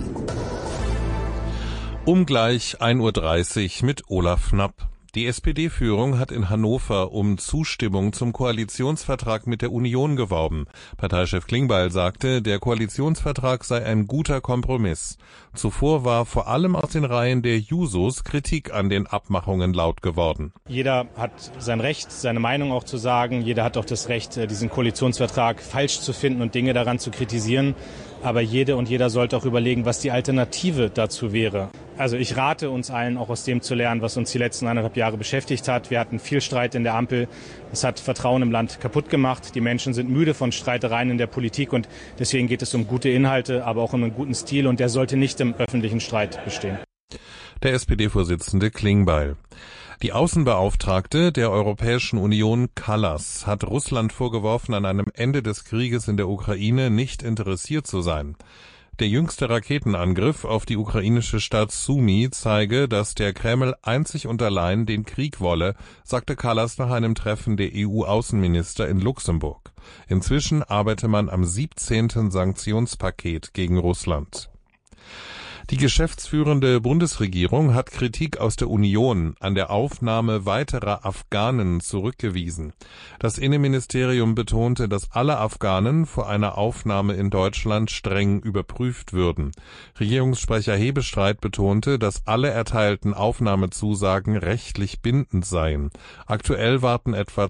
Um gleich 1:30 Uhr mit Olaf Knapp. Die SPD-Führung hat in Hannover um Zustimmung zum Koalitionsvertrag mit der Union geworben. Parteichef Klingbeil sagte, der Koalitionsvertrag sei ein guter Kompromiss. Zuvor war vor allem aus den Reihen der Jusos Kritik an den Abmachungen laut geworden. Jeder hat sein Recht, seine Meinung auch zu sagen. Jeder hat auch das Recht, diesen Koalitionsvertrag falsch zu finden und Dinge daran zu kritisieren. Aber jede und jeder sollte auch überlegen, was die Alternative dazu wäre. Also ich rate uns allen, auch aus dem zu lernen, was uns die letzten 1,5 Jahre beschäftigt hat. Wir hatten viel Streit in der Ampel. Es hat Vertrauen im Land kaputt gemacht. Die Menschen sind müde von Streitereien in der Politik und deswegen geht es um gute Inhalte, aber auch um einen guten Stil und der sollte nicht im öffentlichen Streit bestehen. Der SPD-Vorsitzende Klingbeil. Die Außenbeauftragte der Europäischen Union Kallas hat Russland vorgeworfen, an einem Ende des Krieges in der Ukraine nicht interessiert zu sein. Der jüngste Raketenangriff auf die ukrainische Stadt Sumy zeige, dass der Kreml einzig und allein den Krieg wolle, sagte Kallas nach einem Treffen der EU-Außenminister in Luxemburg. Inzwischen arbeite man am 17. Sanktionspaket gegen Russland. Die geschäftsführende Bundesregierung hat Kritik aus der Union an der Aufnahme weiterer Afghanen zurückgewiesen. Das Innenministerium betonte, dass alle Afghanen vor einer Aufnahme in Deutschland streng überprüft würden. Regierungssprecher Hebestreit betonte, dass alle erteilten Aufnahmezusagen rechtlich bindend seien. Aktuell warten etwa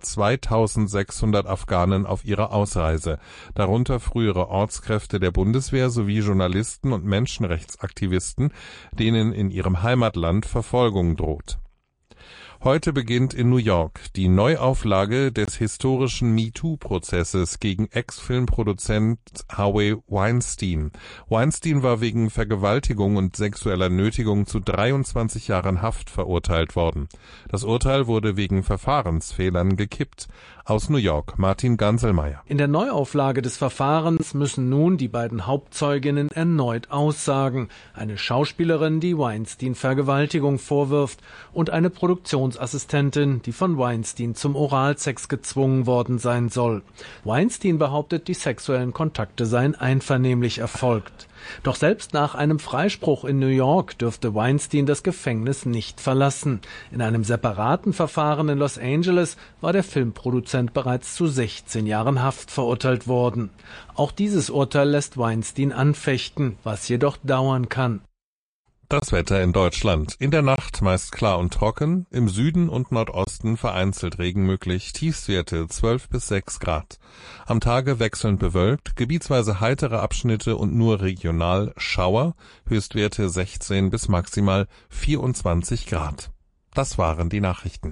2.600 Afghanen auf ihre Ausreise, darunter frühere Ortskräfte der Bundeswehr sowie Journalisten und Menschenrechtsaktivisten, denen in ihrem Heimatland Verfolgung droht. Heute beginnt in New York die Neuauflage des historischen MeToo-Prozesses gegen Ex-Filmproduzent Harvey Weinstein. Weinstein war wegen Vergewaltigung und sexueller Nötigung zu 23 Jahren Haft verurteilt worden. Das Urteil wurde wegen Verfahrensfehlern gekippt. Aus New York, Martin Ganselmeier. In der Neuauflage des Verfahrens müssen nun die beiden Hauptzeuginnen erneut aussagen. Eine Schauspielerin, die Weinstein Vergewaltigung vorwirft, und eine Produktionsassistentin, die von Weinstein zum Oralsex gezwungen worden sein soll. Weinstein behauptet, die sexuellen Kontakte seien einvernehmlich erfolgt. Doch selbst nach einem Freispruch in New York dürfte Weinstein das Gefängnis nicht verlassen. In einem separaten Verfahren in Los Angeles war der Filmproduzent bereits zu 16 Jahren Haft verurteilt worden. Auch dieses Urteil lässt Weinstein anfechten, was jedoch dauern kann. Das Wetter in Deutschland. In der Nacht meist klar und trocken, im Süden und Nordosten vereinzelt Regen möglich, Tiefstwerte 12 bis 6 Grad. Am Tage wechselnd bewölkt, gebietsweise heitere Abschnitte und nur regional Schauer, Höchstwerte 16 bis maximal 24 Grad. Das waren die Nachrichten.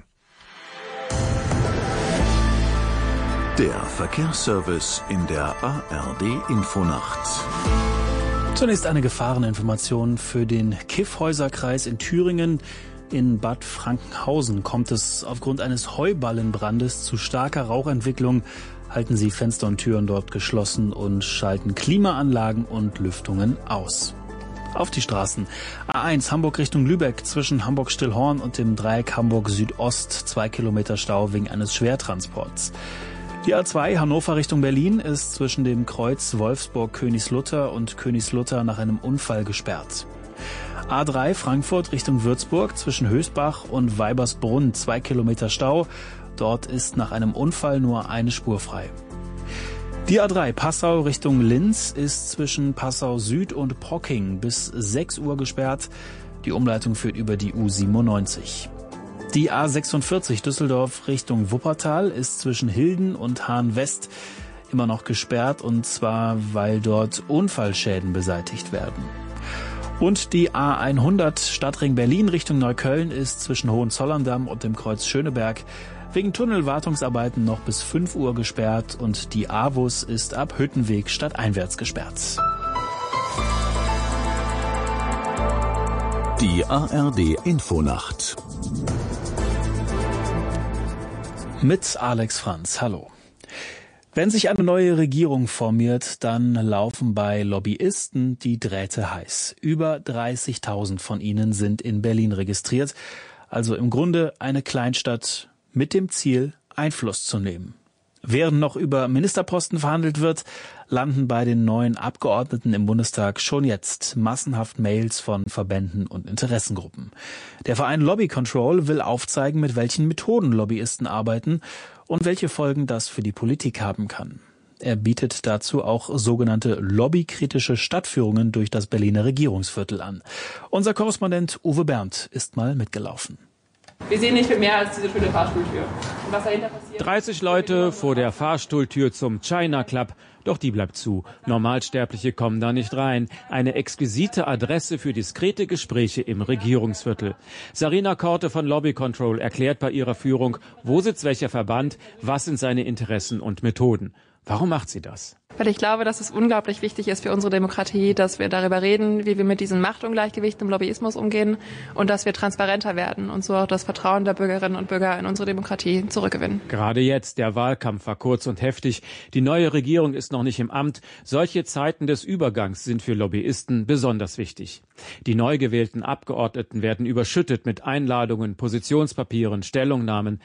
Der Verkehrsservice in der ARD Infonacht. Zunächst eine Gefahreninformation für den Kyffhäuserkreis in Thüringen. In Bad Frankenhausen kommt es aufgrund eines Heuballenbrandes zu starker Rauchentwicklung. Halten Sie Fenster und Türen dort geschlossen und schalten Klimaanlagen und Lüftungen aus. Auf die Straßen. A1 Hamburg Richtung Lübeck zwischen Hamburg-Stillhorn und dem Dreieck Hamburg Südost 2 Kilometer Stau wegen eines Schwertransports. Die A2 Hannover Richtung Berlin ist zwischen dem Kreuz Wolfsburg-Königslutter und Königslutter nach einem Unfall gesperrt. A3 Frankfurt Richtung Würzburg zwischen Höchstbach und Weibersbrunn 2 Kilometer Stau. Dort ist nach einem Unfall nur eine Spur frei. Die A3 Passau Richtung Linz ist zwischen Passau Süd und Procking bis 6 Uhr gesperrt. Die Umleitung führt über die U97. Die A46 Düsseldorf Richtung Wuppertal ist zwischen Hilden und Hahn-West immer noch gesperrt, und zwar, weil dort Unfallschäden beseitigt werden. Und die A100 Stadtring Berlin Richtung Neukölln ist zwischen Hohenzollern-Damm und dem Kreuz Schöneberg wegen Tunnelwartungsarbeiten noch bis 5 Uhr gesperrt und die AWUS ist ab Hüttenweg stadteinwärts gesperrt. Die ARD Infonacht Mit Alex Franz. Hallo. Wenn sich eine neue Regierung formiert, dann laufen bei Lobbyisten die Drähte heiß. Über 30.000 von ihnen sind in Berlin registriert. Also im Grunde eine Kleinstadt mit dem Ziel, Einfluss zu nehmen. Während noch über Ministerposten verhandelt wird, landen bei den neuen Abgeordneten im Bundestag schon jetzt massenhaft Mails von Verbänden und Interessengruppen. Der Verein Lobby Control will aufzeigen, mit welchen Methoden Lobbyisten arbeiten und welche Folgen das für die Politik haben kann. Er bietet dazu auch sogenannte lobbykritische Stadtführungen durch das Berliner Regierungsviertel an. Unser Korrespondent Uwe Berndt ist mal mitgelaufen. Wir sehen nicht viel mehr als diese schöne Fahrstuhltür. Und was dahinter passiert? 30 Leute vor der Fahrstuhltür zum China Club. Doch die bleibt zu. Normalsterbliche kommen da nicht rein. Eine exquisite Adresse für diskrete Gespräche im Regierungsviertel. Sarina Korte von Lobby Control erklärt bei ihrer Führung, wo sitzt welcher Verband, was sind seine Interessen und Methoden. Warum macht sie das? Weil ich glaube, dass es unglaublich wichtig ist für unsere Demokratie, dass wir darüber reden, wie wir mit diesen Machtungleichgewichten im Lobbyismus umgehen und dass wir transparenter werden und so auch das Vertrauen der Bürgerinnen und Bürger in unsere Demokratie zurückgewinnen. Gerade jetzt, der Wahlkampf war kurz und heftig. Die neue Regierung ist noch nicht im Amt. Solche Zeiten des Übergangs sind für Lobbyisten besonders wichtig. Die neu gewählten Abgeordneten werden überschüttet mit Einladungen, Positionspapieren, Stellungnahmen.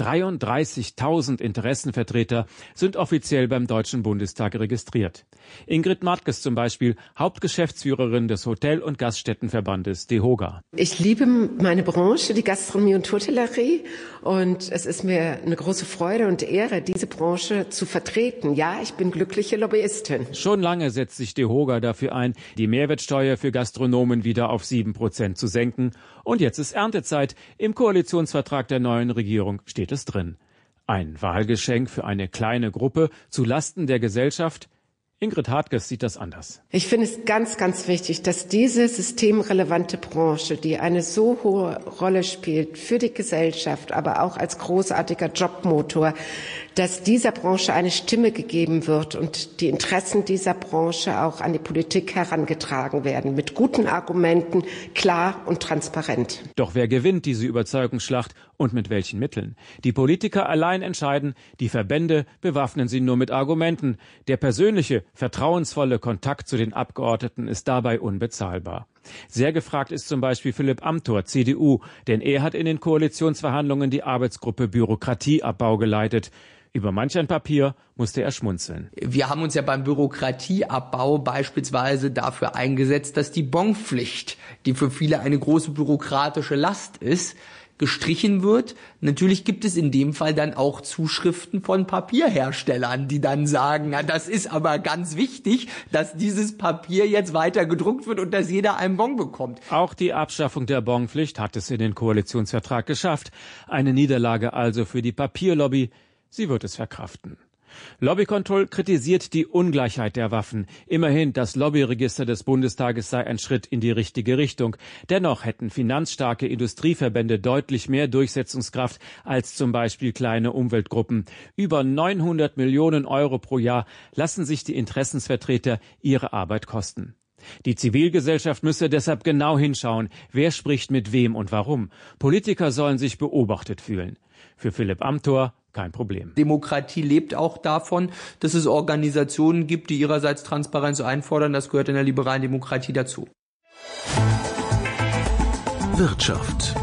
33.000 Interessenvertreter sind offiziell beim Deutschen Bundestag registriert. Ingrid Matkes zum Beispiel, Hauptgeschäftsführerin des Hotel- und Gaststättenverbandes DEHOGA. Ich liebe meine Branche, die Gastronomie und Hotellerie, und es ist mir eine große Freude und Ehre, diese Branche zu vertreten. Ja, ich bin glückliche Lobbyistin. Schon lange setzt sich DEHOGA dafür ein, die Mehrwertsteuer für Gastronomen wieder auf 7% zu senken. Und jetzt ist Erntezeit. Im Koalitionsvertrag der neuen Regierung steht es drin. Ein Wahlgeschenk für eine kleine Gruppe zu Lasten der Gesellschaft? Ingrid Hartges sieht das anders. Ich finde es ganz, ganz wichtig, dass diese systemrelevante Branche, die eine so hohe Rolle spielt für die Gesellschaft, aber auch als großartiger Jobmotor, dass dieser Branche eine Stimme gegeben wird und die Interessen dieser Branche auch an die Politik herangetragen werden, mit guten Argumenten, klar und transparent. Doch wer gewinnt diese Überzeugungsschlacht und mit welchen Mitteln? Die Politiker allein entscheiden, die Verbände bewaffnen sie nur mit Argumenten. Der persönliche, vertrauensvolle Kontakt zu den Abgeordneten ist dabei unbezahlbar. Sehr gefragt ist zum Beispiel Philipp Amthor, CDU, denn er hat in den Koalitionsverhandlungen die Arbeitsgruppe Bürokratieabbau geleitet. Über manch ein Papier musste er schmunzeln. Wir haben uns ja beim Bürokratieabbau beispielsweise dafür eingesetzt, dass die Bonpflicht, die für viele eine große bürokratische Last ist, gestrichen wird. Natürlich gibt es in dem Fall dann auch Zuschriften von Papierherstellern, die dann sagen, na, das ist aber ganz wichtig, dass dieses Papier jetzt weiter gedruckt wird und dass jeder einen Bon bekommt. Auch die Abschaffung der Bonpflicht hat es in den Koalitionsvertrag geschafft. Eine Niederlage also für die Papierlobby. Sie wird es verkraften. Lobby Control kritisiert die Ungleichheit der Waffen. Immerhin, das Lobbyregister des Bundestages sei ein Schritt in die richtige Richtung. Dennoch hätten finanzstarke Industrieverbände deutlich mehr Durchsetzungskraft als zum Beispiel kleine Umweltgruppen. Über 900 Millionen Euro pro Jahr lassen sich die Interessensvertreter ihre Arbeit kosten. Die Zivilgesellschaft müsse deshalb genau hinschauen, wer spricht mit wem und warum. Politiker sollen sich beobachtet fühlen. Für Philipp Amthor kein Problem. Demokratie lebt auch davon, dass es Organisationen gibt, die ihrerseits Transparenz einfordern. Das gehört in der liberalen Demokratie dazu. Wirtschaft.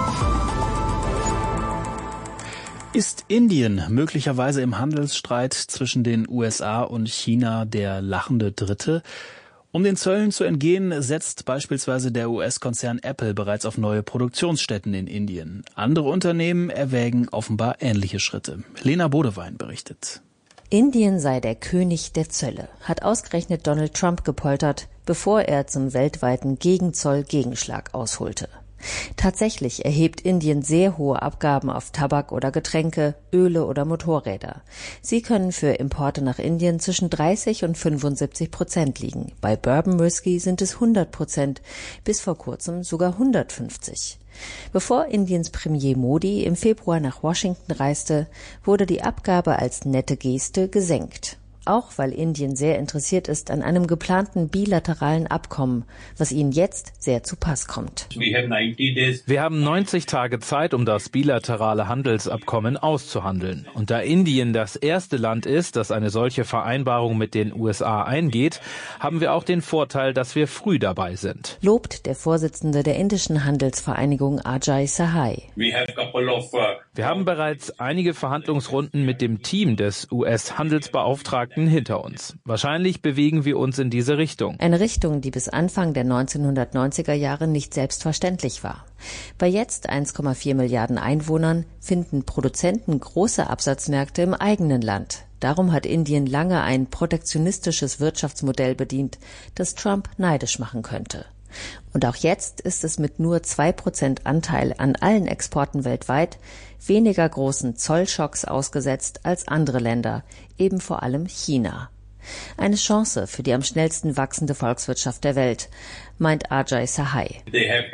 Ist Indien möglicherweise im Handelsstreit zwischen den USA und China der lachende Dritte? Um den Zöllen zu entgehen, setzt beispielsweise der US-Konzern Apple bereits auf neue Produktionsstätten in Indien. Andere Unternehmen erwägen offenbar ähnliche Schritte. Lena Bodewein berichtet. Indien sei der König der Zölle, hat ausgerechnet Donald Trump gepoltert, bevor er zum weltweiten Gegenzoll-Gegenschlag ausholte. Tatsächlich erhebt Indien sehr hohe Abgaben auf Tabak oder Getränke, Öle oder Motorräder. Sie können für Importe nach Indien zwischen 30 und 75% liegen. Bei Bourbon Whisky sind es 100%, bis vor kurzem sogar 150%. Bevor Indiens Premier Modi im Februar nach Washington reiste, wurde die Abgabe als nette Geste gesenkt. Auch weil Indien sehr interessiert ist an einem geplanten bilateralen Abkommen, was ihnen jetzt sehr zu Pass kommt. Wir haben 90 Tage Zeit, um das bilaterale Handelsabkommen auszuhandeln. Und da Indien das erste Land ist, das eine solche Vereinbarung mit den USA eingeht, haben wir auch den Vorteil, dass wir früh dabei sind. Lobt der Vorsitzende der indischen Handelsvereinigung Ajay Sahai. Wir haben bereits einige Verhandlungsrunden mit dem Team des US-Handelsbeauftragten hinter uns. Wahrscheinlich bewegen wir uns in diese Richtung. Eine Richtung, die bis Anfang der 1990er Jahre nicht selbstverständlich war. Bei jetzt 1,4 Milliarden Einwohnern finden Produzenten große Absatzmärkte im eigenen Land. Darum hat Indien lange ein protektionistisches Wirtschaftsmodell bedient, das Trump neidisch machen könnte. Und auch jetzt ist es mit nur 2% Anteil an allen Exporten weltweit weniger großen Zollschocks ausgesetzt als andere Länder, eben vor allem China. Eine Chance für die am schnellsten wachsende Volkswirtschaft der Welt, meint Ajay Sahai.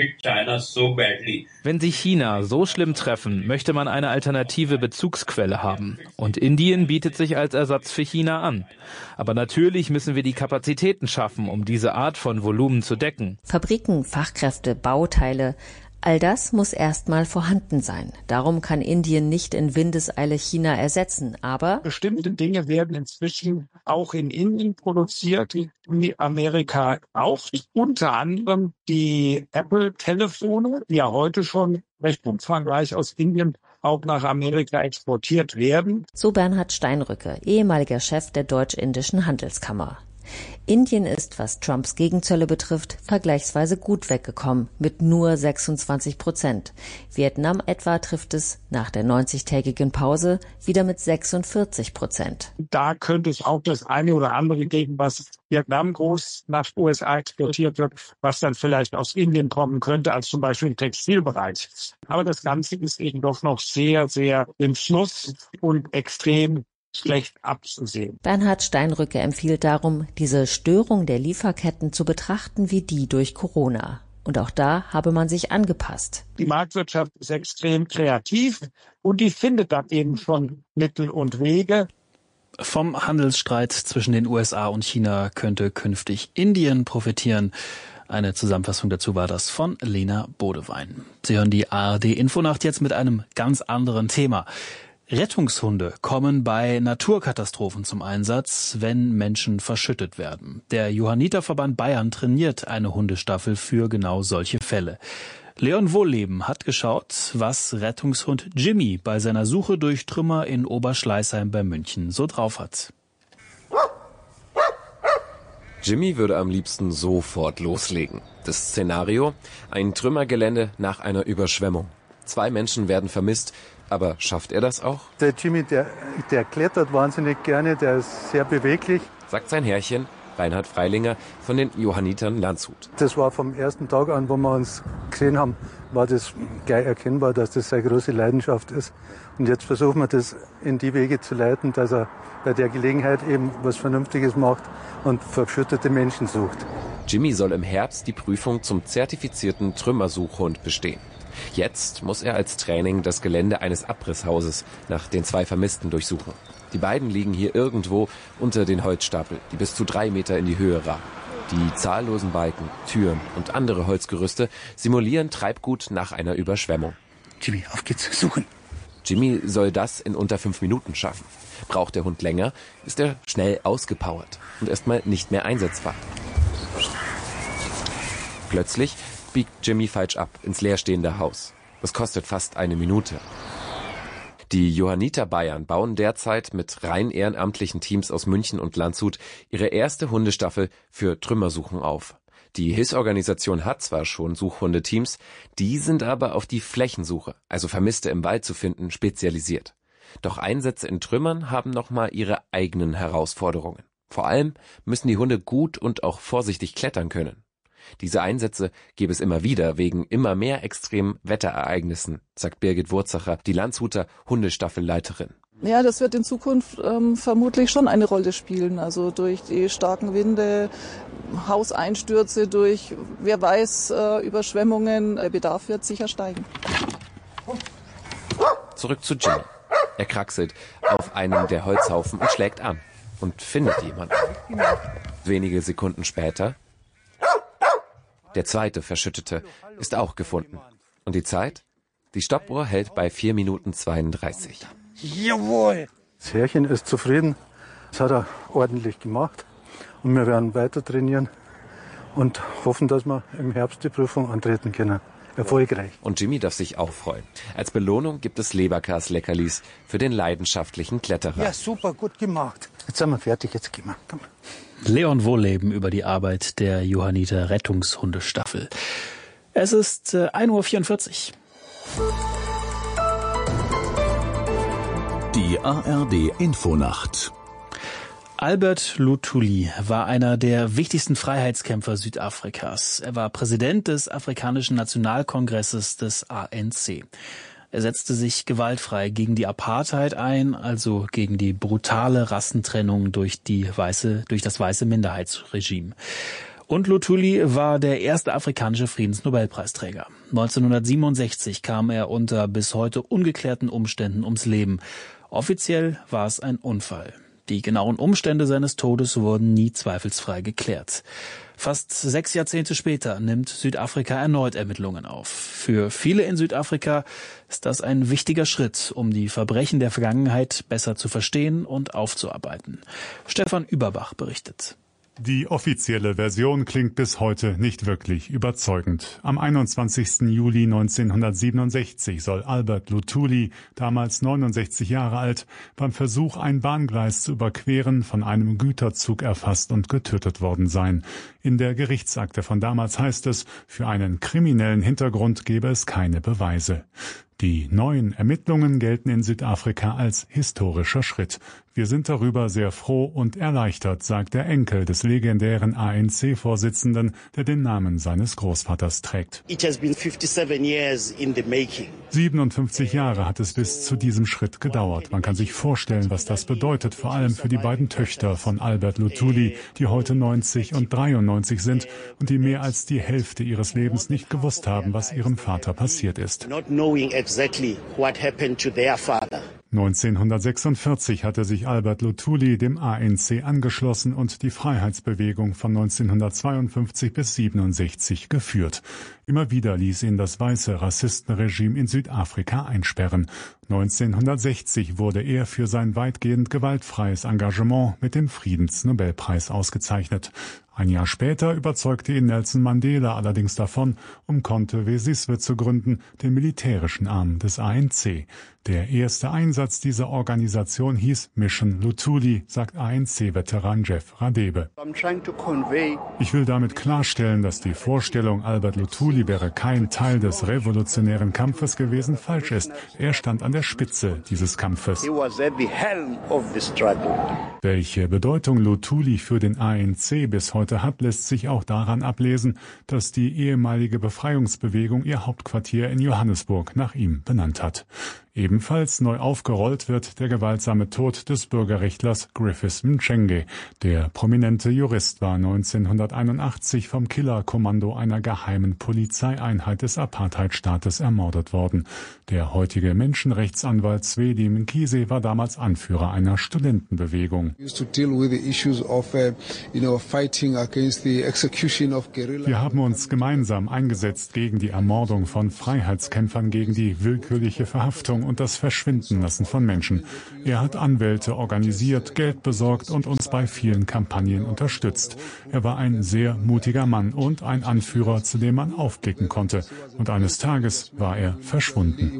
Wenn sie China so schlimm treffen, möchte man eine alternative Bezugsquelle haben. Und Indien bietet sich als Ersatz für China an. Aber natürlich müssen wir die Kapazitäten schaffen, um diese Art von Volumen zu decken. Fabriken, Fachkräfte, Bauteile, all das muss erstmal vorhanden sein. Darum kann Indien nicht in Windeseile China ersetzen, aber bestimmte Dinge werden inzwischen auch in Indien produziert, in Amerika auch. Unter anderem die Apple-Telefone, die ja heute schon recht umfangreich aus Indien auch nach Amerika exportiert werden. So Bernhard Steinrücke, ehemaliger Chef der Deutsch-Indischen Handelskammer. Indien ist, was Trumps Gegenzölle betrifft, vergleichsweise gut weggekommen, mit nur 26%. Vietnam etwa trifft es nach der 90-tägigen Pause wieder mit 46%. Da könnte es auch das eine oder andere geben, was Vietnam groß nach USA exportiert wird, was dann vielleicht aus Indien kommen könnte, als zum Beispiel im Textilbereich. Aber das Ganze ist eben doch noch sehr, sehr im Fluss und extrem schlecht abzusehen. Bernhard Steinrücke empfiehlt darum, diese Störung der Lieferketten zu betrachten wie die durch Corona. Und auch da habe man sich angepasst. Die Marktwirtschaft ist extrem kreativ und die findet dann eben schon Mittel und Wege. Vom Handelsstreit zwischen den USA und China könnte künftig Indien profitieren. Eine Zusammenfassung dazu war das von Lena Bodewein. Sie hören die ARD-Infonacht jetzt mit einem ganz anderen Thema. Rettungshunde kommen bei Naturkatastrophen zum Einsatz, wenn Menschen verschüttet werden. Der Johanniterverband Bayern trainiert eine Hundestaffel für genau solche Fälle. Leon Wohlleben hat geschaut, was Rettungshund Jimmy bei seiner Suche durch Trümmer in Oberschleißheim bei München so drauf hat. Jimmy würde am liebsten sofort loslegen. Das Szenario: ein Trümmergelände nach einer Überschwemmung. 2 Menschen werden vermisst. Aber schafft er das auch? Der Jimmy, der klettert wahnsinnig gerne, der ist sehr beweglich. Sagt sein Herrchen, Reinhard Freilinger von den Johannitern Landshut. Das war vom ersten Tag an, wo wir uns gesehen haben, war das gleich erkennbar, dass das seine große Leidenschaft ist. Und jetzt versuchen wir das in die Wege zu leiten, dass er bei der Gelegenheit eben was Vernünftiges macht und verschüttete Menschen sucht. Jimmy soll im Herbst die Prüfung zum zertifizierten Trümmersuchhund bestehen. Jetzt muss er als Training das Gelände eines Abrisshauses nach den 2 Vermissten durchsuchen. Die beiden liegen hier irgendwo unter den Holzstapel, die bis zu 3 Meter in die Höhe ragen. Die zahllosen Balken, Türen und andere Holzgerüste simulieren Treibgut nach einer Überschwemmung. Jimmy, auf geht's, suchen. Jimmy soll das in unter 5 Minuten schaffen. Braucht der Hund länger, ist er schnell ausgepowert und erstmal nicht mehr einsetzbar. Plötzlich biegt Jimmy falsch ab ins leerstehende Haus. Das kostet fast 1 Minute. Die Johanniter Bayern bauen derzeit mit rein ehrenamtlichen Teams aus München und Landshut ihre erste Hundestaffel für Trümmersuchen auf. Die Hilfsorganisation hat zwar schon Suchhundeteams, die sind aber auf die Flächensuche, also Vermisste im Wald zu finden, spezialisiert. Doch Einsätze in Trümmern haben nochmal ihre eigenen Herausforderungen. Vor allem müssen die Hunde gut und auch vorsichtig klettern können. Diese Einsätze gäbe es immer wieder wegen immer mehr extremen Wetterereignissen, sagt Birgit Wurzacher, die Landshuter Hundestaffelleiterin. Ja, das wird in Zukunft vermutlich schon eine Rolle spielen. Also durch die starken Winde, Hauseinstürze, durch, wer weiß, Überschwemmungen. Der Bedarf wird sicher steigen. Zurück zu Jimmy. Er kraxelt auf einem der Holzhaufen und schlägt an und findet jemanden. Wenige Sekunden später, der zweite Verschüttete ist auch gefunden. Und die Zeit? Die Stoppuhr hält bei 4 Minuten 32. Jawohl! Das Herrchen ist zufrieden. Das hat er ordentlich gemacht. Und wir werden weiter trainieren und hoffen, dass wir im Herbst die Prüfung antreten können. Erfolgreich. Und Jimmy darf sich auch freuen. Als Belohnung gibt es Leberkas-Leckerlis für den leidenschaftlichen Kletterer. Ja, super, gut gemacht. Jetzt sind wir fertig, jetzt gehen wir. Komm. Leon Wohleben über die Arbeit der Johanniter Rettungshundestaffel. Es ist 1:44 Uhr. Die ARD Infonacht. Albert Luthuli war einer der wichtigsten Freiheitskämpfer Südafrikas. Er war Präsident des Afrikanischen Nationalkongresses des ANC. Er setzte sich gewaltfrei gegen die Apartheid ein, also gegen die brutale Rassentrennung durch das weiße Minderheitsregime. Und Luthuli war der erste afrikanische Friedensnobelpreisträger. 1967 kam er unter bis heute ungeklärten Umständen ums Leben. Offiziell war es ein Unfall. Die genauen Umstände seines Todes wurden nie zweifelsfrei geklärt. Fast 6 Jahrzehnte später nimmt Südafrika erneut Ermittlungen auf. Für viele in Südafrika ist das ein wichtiger Schritt, um die Verbrechen der Vergangenheit besser zu verstehen und aufzuarbeiten. Stefan Überbach berichtet. Die offizielle Version klingt bis heute nicht wirklich überzeugend. Am 21. Juli 1967 soll Albert Luthuli, damals 69 Jahre alt, beim Versuch, ein Bahngleis zu überqueren, von einem Güterzug erfasst und getötet worden sein. In der Gerichtsakte von damals heißt es, für einen kriminellen Hintergrund gebe es keine Beweise. Die neuen Ermittlungen gelten in Südafrika als historischer Schritt. Wir sind darüber sehr froh und erleichtert, sagt der Enkel des legendären ANC-Vorsitzenden, der den Namen seines Großvaters trägt. 57 Jahre hat es bis zu diesem Schritt gedauert. Man kann sich vorstellen, was das bedeutet, vor allem für die beiden Töchter von Albert Luthuli, die heute 90 und 93 sind und die mehr als die Hälfte ihres Lebens nicht gewusst haben, was ihrem Vater passiert ist. 1946 hatte sich Albert Luthuli dem ANC angeschlossen und die Freiheitsbewegung von 1952 bis 1967 geführt. Immer wieder ließ ihn das weiße Rassistenregime in Südafrika einsperren. 1960 wurde er für sein weitgehend gewaltfreies Engagement mit dem Friedensnobelpreis ausgezeichnet. Ein Jahr später überzeugte ihn Nelson Mandela allerdings davon, Umkhonto we Sizwe zu gründen, den militärischen Arm des ANC. Der erste Einsatz dieser Organisation hieß Mission Luthuli, sagt ANC-Veteran Jeff Radebe. Ich will damit klarstellen, dass die Vorstellung, Albert Luthuli wäre kein Teil des revolutionären Kampfes gewesen, falsch ist. Er stand an der Spitze dieses Kampfes. Welche Bedeutung Luthuli für den ANC bis heute hat, lässt sich auch daran ablesen, dass die ehemalige Befreiungsbewegung ihr Hauptquartier in Johannesburg nach ihm benannt hat. Ebenfalls neu aufgerollt wird der gewaltsame Tod des Bürgerrechtlers Griffiths Mchenge. Der prominente Jurist war 1981 vom Killerkommando einer geheimen Polizeieinheit des Apartheidstaates ermordet worden. Der heutige Menschenrechtsanwalt Zweli Mkhize war damals Anführer einer Studentenbewegung. Wir haben uns gemeinsam eingesetzt gegen die Ermordung von Freiheitskämpfern, gegen die willkürliche Verhaftung und das Verschwindenlassen von Menschen. Er hat Anwälte organisiert, Geld besorgt und uns bei vielen Kampagnen unterstützt. Er war ein sehr mutiger Mann und ein Anführer, zu dem man aufblicken konnte. Und eines Tages war er verschwunden.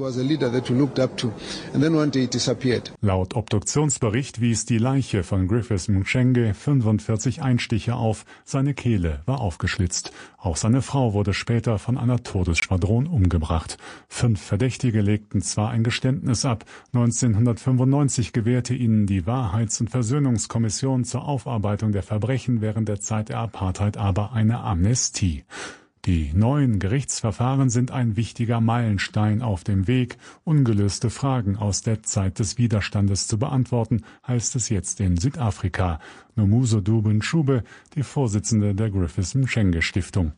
Laut Obduktionsbericht wies die Leiche von Griffiths Mchenge 45 Einstiche auf. Seine Kehle war aufgeschlitzt. Auch seine Frau wurde später von einer Todesschwadron umgebracht. 5 Verdächtige legten zwar ein Geständnis ab. 1995 gewährte ihnen die Wahrheits- und Versöhnungskommission zur Aufarbeitung der Verbrechen während der Zeit der Apartheid aber eine Amnestie. Die neuen Gerichtsverfahren sind ein wichtiger Meilenstein auf dem Weg, ungelöste Fragen aus der Zeit des Widerstandes zu beantworten, heißt es jetzt in Südafrika. Nomuzo Dube-Ncube, die Vorsitzende der Griffith Mxenge Stiftung.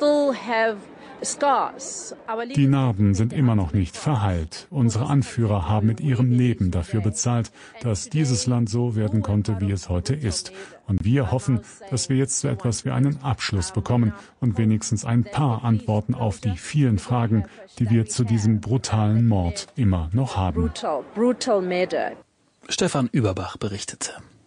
Die Narben sind immer noch nicht verheilt. Unsere Anführer haben mit ihrem Leben dafür bezahlt, dass dieses Land so werden konnte, wie es heute ist. Und wir hoffen, dass wir jetzt so etwas wie einen Abschluss bekommen und wenigstens ein paar Antworten auf die vielen Fragen, die wir zu diesem brutalen Mord immer noch haben. Stefan Überbach berichtete.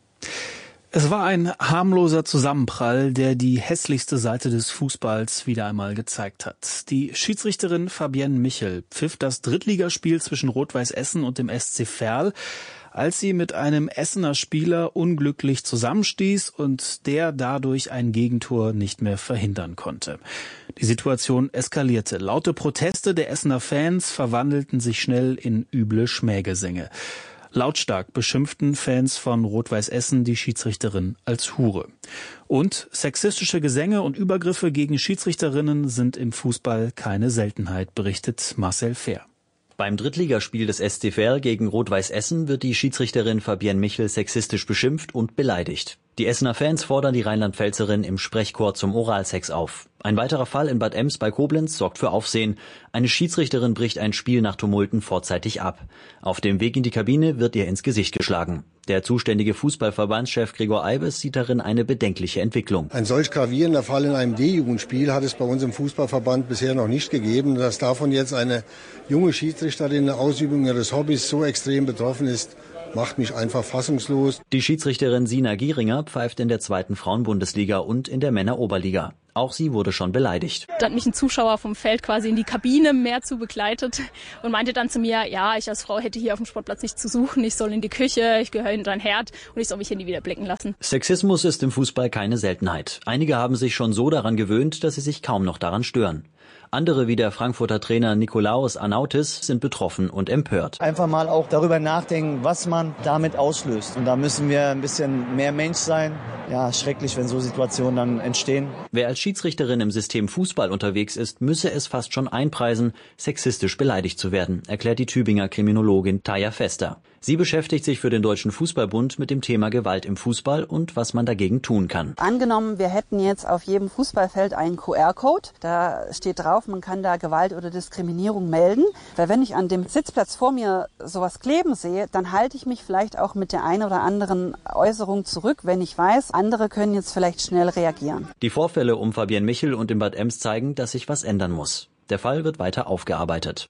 Es war ein harmloser Zusammenprall, der die hässlichste Seite des Fußballs wieder einmal gezeigt hat. Die Schiedsrichterin Fabienne Michel pfiff das Drittligaspiel zwischen Rot-Weiß Essen und dem SC Verl, als sie mit einem Essener Spieler unglücklich zusammenstieß und der dadurch ein Gegentor nicht mehr verhindern konnte. Die Situation eskalierte. Laute Proteste der Essener Fans verwandelten sich schnell in üble Schmähgesänge. Lautstark beschimpften Fans von Rot-Weiß Essen die Schiedsrichterin als Hure. Und sexistische Gesänge und Übergriffe gegen Schiedsrichterinnen sind im Fußball keine Seltenheit, berichtet Marcel Fehr. Beim Drittligaspiel des SC Verl gegen Rot-Weiß Essen wird die Schiedsrichterin Fabienne Michel sexistisch beschimpft und beleidigt. Die Essener Fans fordern die Rheinland-Pfälzerin im Sprechchor zum Oralsex auf. Ein weiterer Fall in Bad Ems bei Koblenz sorgt für Aufsehen. Eine Schiedsrichterin bricht ein Spiel nach Tumulten vorzeitig ab. Auf dem Weg in die Kabine wird ihr ins Gesicht geschlagen. Der zuständige Fußballverbandschef Gregor Eibes sieht darin eine bedenkliche Entwicklung. Ein solch gravierender Fall in einem D-Jugendspiel hat es bei uns im Fußballverband bisher noch nicht gegeben. Dass davon jetzt eine junge Schiedsrichterin in der Ausübung ihres Hobbys so extrem betroffen ist, macht mich einfach fassungslos. Die Schiedsrichterin Sina Gieringer pfeift in der 2. Frauenbundesliga und in der Männeroberliga. Auch sie wurde schon beleidigt. Da hat mich ein Zuschauer vom Feld quasi in die Kabine mehr zu begleitet und meinte dann zu mir, ja, ich als Frau hätte hier auf dem Sportplatz nichts zu suchen, ich soll in die Küche, ich gehöre hinter ein Herd und ich soll mich hier nie wieder blicken lassen. Sexismus ist im Fußball keine Seltenheit. Einige haben sich schon so daran gewöhnt, dass sie sich kaum noch daran stören. Andere wie der Frankfurter Trainer Nikolaos Anautis sind betroffen und empört. Einfach mal auch darüber nachdenken, was man damit auslöst. Und da müssen wir ein bisschen mehr Mensch sein. Ja, schrecklich, wenn so Situationen dann entstehen. Wer als Schiedsrichterin im System Fußball unterwegs ist, müsse es fast schon einpreisen, sexistisch beleidigt zu werden, erklärt die Tübinger Kriminologin Taya Fester. Sie beschäftigt sich für den Deutschen Fußballbund mit dem Thema Gewalt im Fußball und was man dagegen tun kann. Angenommen, wir hätten jetzt auf jedem Fußballfeld einen QR-Code. Da steht drauf, man kann da Gewalt oder Diskriminierung melden. Weil wenn ich an dem Sitzplatz vor mir sowas kleben sehe, dann halte ich mich vielleicht auch mit der einen oder anderen Äußerung zurück, wenn ich weiß, andere können jetzt vielleicht schnell reagieren. Die Vorfälle um Fabienne Michel und in Bad Ems zeigen, dass sich was ändern muss. Der Fall wird weiter aufgearbeitet.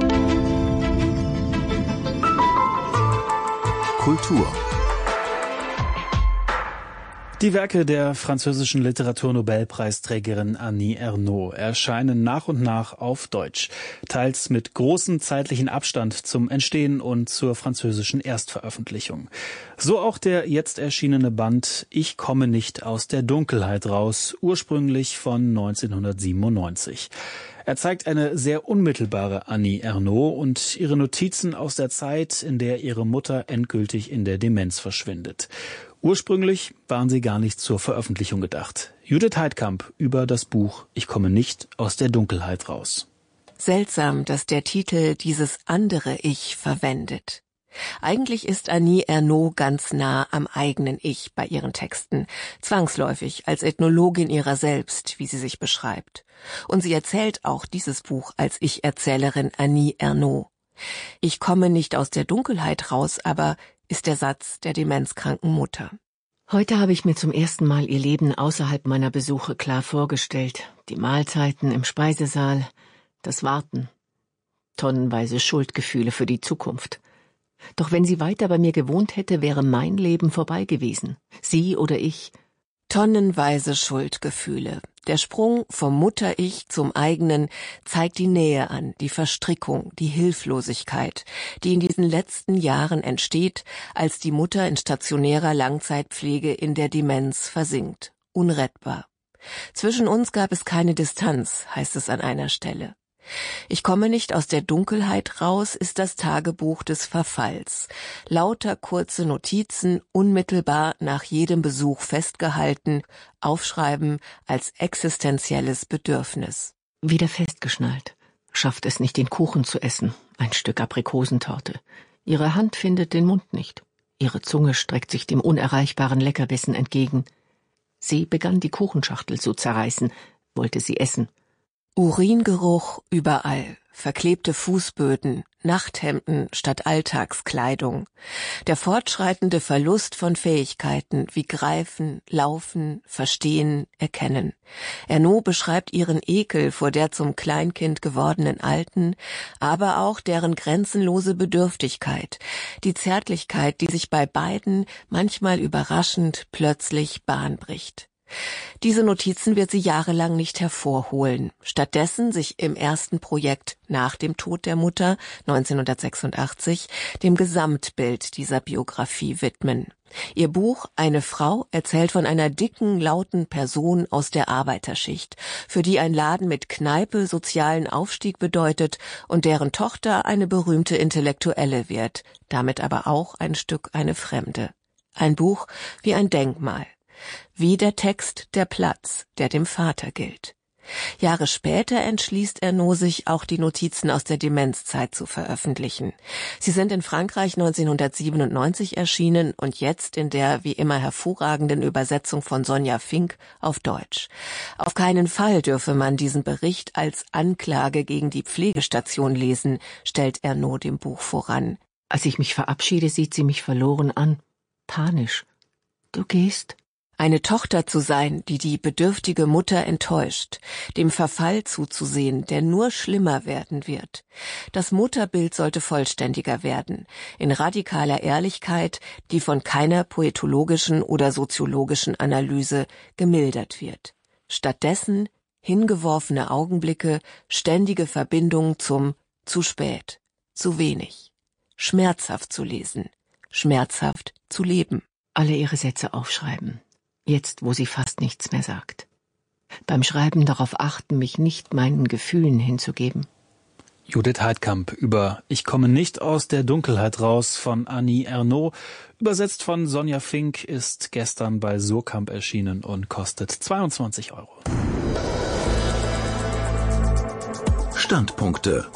Kultur. Die Werke der französischen Literaturnobelpreisträgerin Annie Ernaux erscheinen nach und nach auf Deutsch, teils mit großem zeitlichen Abstand zum Entstehen und zur französischen Erstveröffentlichung. So auch der jetzt erschienene Band Ich komme nicht aus der Dunkelheit raus, ursprünglich von 1997. Er zeigt eine sehr unmittelbare Annie Ernaux und ihre Notizen aus der Zeit, in der ihre Mutter endgültig in der Demenz verschwindet. Ursprünglich waren sie gar nicht zur Veröffentlichung gedacht. Judith Heidkamp über das Buch Ich komme nicht aus der Dunkelheit raus. Seltsam, dass der Titel dieses andere Ich verwendet. Eigentlich ist Annie Ernaux ganz nah am eigenen Ich bei ihren Texten, zwangsläufig als Ethnologin ihrer selbst, wie sie sich beschreibt. Und sie erzählt auch dieses Buch als Ich-Erzählerin Annie Ernaux. Ich komme nicht aus der Dunkelheit raus, aber ist der Satz der demenzkranken Mutter. Heute habe ich mir zum ersten Mal ihr Leben außerhalb meiner Besuche klar vorgestellt. Die Mahlzeiten im Speisesaal, das Warten, tonnenweise Schuldgefühle für die Zukunft. Doch wenn sie weiter bei mir gewohnt hätte, wäre mein Leben vorbei gewesen. Sie oder ich. Tonnenweise Schuldgefühle. Der Sprung vom Mutter-Ich zum eigenen zeigt die Nähe an, die Verstrickung, die Hilflosigkeit, die in diesen letzten Jahren entsteht, als die Mutter in stationärer Langzeitpflege in der Demenz versinkt. Unrettbar. Zwischen uns gab es keine Distanz, heißt es an einer Stelle. Ich komme nicht aus der Dunkelheit raus ist das Tagebuch des Verfalls. Lauter kurze Notizen, unmittelbar nach jedem Besuch festgehalten, aufschreiben als existenzielles Bedürfnis. Wieder festgeschnallt. Schafft es nicht, den Kuchen zu essen. Ein Stück Aprikosentorte. Ihre Hand findet den Mund nicht. Ihre Zunge streckt sich dem unerreichbaren Leckerbissen entgegen. Sie begann, die Kuchenschachtel zu zerreißen, wollte sie essen. Uringeruch überall, verklebte Fußböden, Nachthemden statt Alltagskleidung. Der fortschreitende Verlust von Fähigkeiten wie Greifen, Laufen, Verstehen, Erkennen. Ernaud beschreibt ihren Ekel vor der zum Kleinkind gewordenen Alten, aber auch deren grenzenlose Bedürftigkeit, die Zärtlichkeit, die sich bei beiden manchmal überraschend plötzlich Bahn bricht. Diese Notizen wird sie jahrelang nicht hervorholen, stattdessen sich im ersten Projekt nach dem Tod der Mutter 1986 dem Gesamtbild dieser Biografie widmen. Ihr Buch »Eine Frau« erzählt von einer dicken, lauten Person aus der Arbeiterschicht, für die ein Laden mit Kneipe sozialen Aufstieg bedeutet und deren Tochter eine berühmte Intellektuelle wird, damit aber auch ein Stück eine Fremde. Ein Buch wie ein Denkmal. Wie der Text der Platz, der dem Vater gilt. Jahre später entschließt Ernaud sich, auch die Notizen aus der Demenzzeit zu veröffentlichen. Sie sind in Frankreich 1997 erschienen und jetzt in der wie immer hervorragenden Übersetzung von Sonja Fink auf Deutsch. Auf keinen Fall dürfe man diesen Bericht als Anklage gegen die Pflegestation lesen, stellt Ernaud dem Buch voran. Als ich mich verabschiede, sieht sie mich verloren an. Panisch. Du gehst? Eine Tochter zu sein, die die bedürftige Mutter enttäuscht, dem Verfall zuzusehen, der nur schlimmer werden wird. Das Mutterbild sollte vollständiger werden, in radikaler Ehrlichkeit, die von keiner poetologischen oder soziologischen Analyse gemildert wird. Stattdessen hingeworfene Augenblicke, ständige Verbindung zum zu spät, zu wenig. Schmerzhaft zu lesen, schmerzhaft zu leben. Alle ihre Sätze aufschreiben. Jetzt, wo sie fast nichts mehr sagt. Beim Schreiben darauf achten, mich nicht meinen Gefühlen hinzugeben. Judith Heidkamp über »Ich komme nicht aus der Dunkelheit raus« von Annie Ernaux, übersetzt von Sonja Fink, ist gestern bei Surkamp erschienen und kostet 22 €. Standpunkte.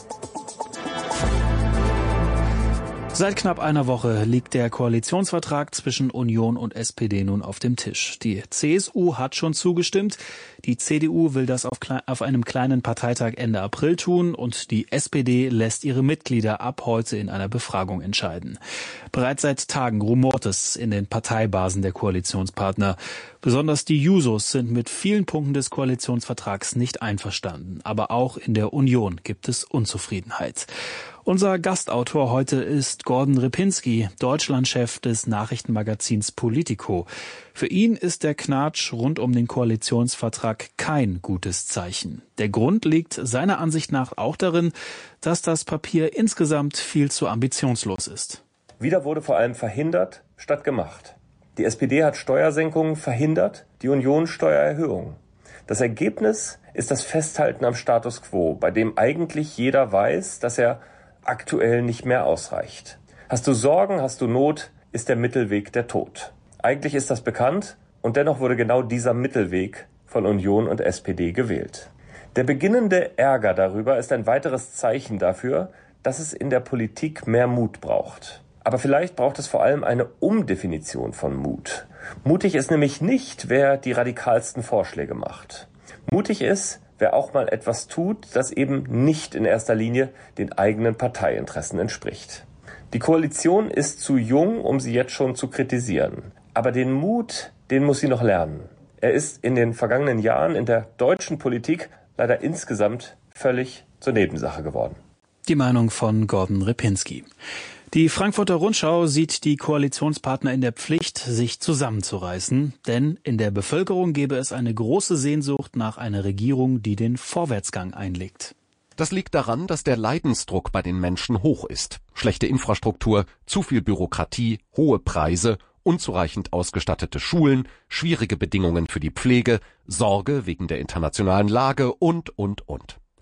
Seit knapp einer Woche liegt der Koalitionsvertrag zwischen Union und SPD nun auf dem Tisch. Die CSU hat schon zugestimmt, die CDU will das auf einem kleinen Parteitag Ende April tun und die SPD lässt ihre Mitglieder ab heute in einer Befragung entscheiden. Bereits seit Tagen rumort es in den Parteibasen der Koalitionspartner. Besonders die Jusos sind mit vielen Punkten des Koalitionsvertrags nicht einverstanden. Aber auch in der Union gibt es Unzufriedenheit. Unser Gastautor heute ist Gordon Ripinski, Deutschlandchef des Nachrichtenmagazins Politico. Für ihn ist der Knatsch rund um den Koalitionsvertrag kein gutes Zeichen. Der Grund liegt seiner Ansicht nach auch darin, dass das Papier insgesamt viel zu ambitionslos ist. Wieder wurde vor allem verhindert statt gemacht. Die SPD hat Steuersenkungen verhindert, die Union Steuererhöhungen. Das Ergebnis ist das Festhalten am Status quo, bei dem eigentlich jeder weiß, dass er aktuell nicht mehr ausreicht. Hast du Sorgen, hast du Not, ist der Mittelweg der Tod. Eigentlich ist das bekannt und dennoch wurde genau dieser Mittelweg von Union und SPD gewählt. Der beginnende Ärger darüber ist ein weiteres Zeichen dafür, dass es in der Politik mehr Mut braucht. Aber vielleicht braucht es vor allem eine Umdefinition von Mut. Mutig ist nämlich nicht, wer die radikalsten Vorschläge macht. Mutig ist, wer auch mal etwas tut, das eben nicht in erster Linie den eigenen Parteiinteressen entspricht. Die Koalition ist zu jung, um sie jetzt schon zu kritisieren. Aber den Mut, den muss sie noch lernen. Er ist in den vergangenen Jahren in der deutschen Politik leider insgesamt völlig zur Nebensache geworden. Die Meinung von Gordon Ripinski. Die Frankfurter Rundschau sieht die Koalitionspartner in der Pflicht, sich zusammenzureißen, denn in der Bevölkerung gäbe es eine große Sehnsucht nach einer Regierung, die den Vorwärtsgang einlegt. Das liegt daran, dass der Leidensdruck bei den Menschen hoch ist. Schlechte Infrastruktur, zu viel Bürokratie, hohe Preise, unzureichend ausgestattete Schulen, schwierige Bedingungen für die Pflege, Sorge wegen der internationalen Lage und.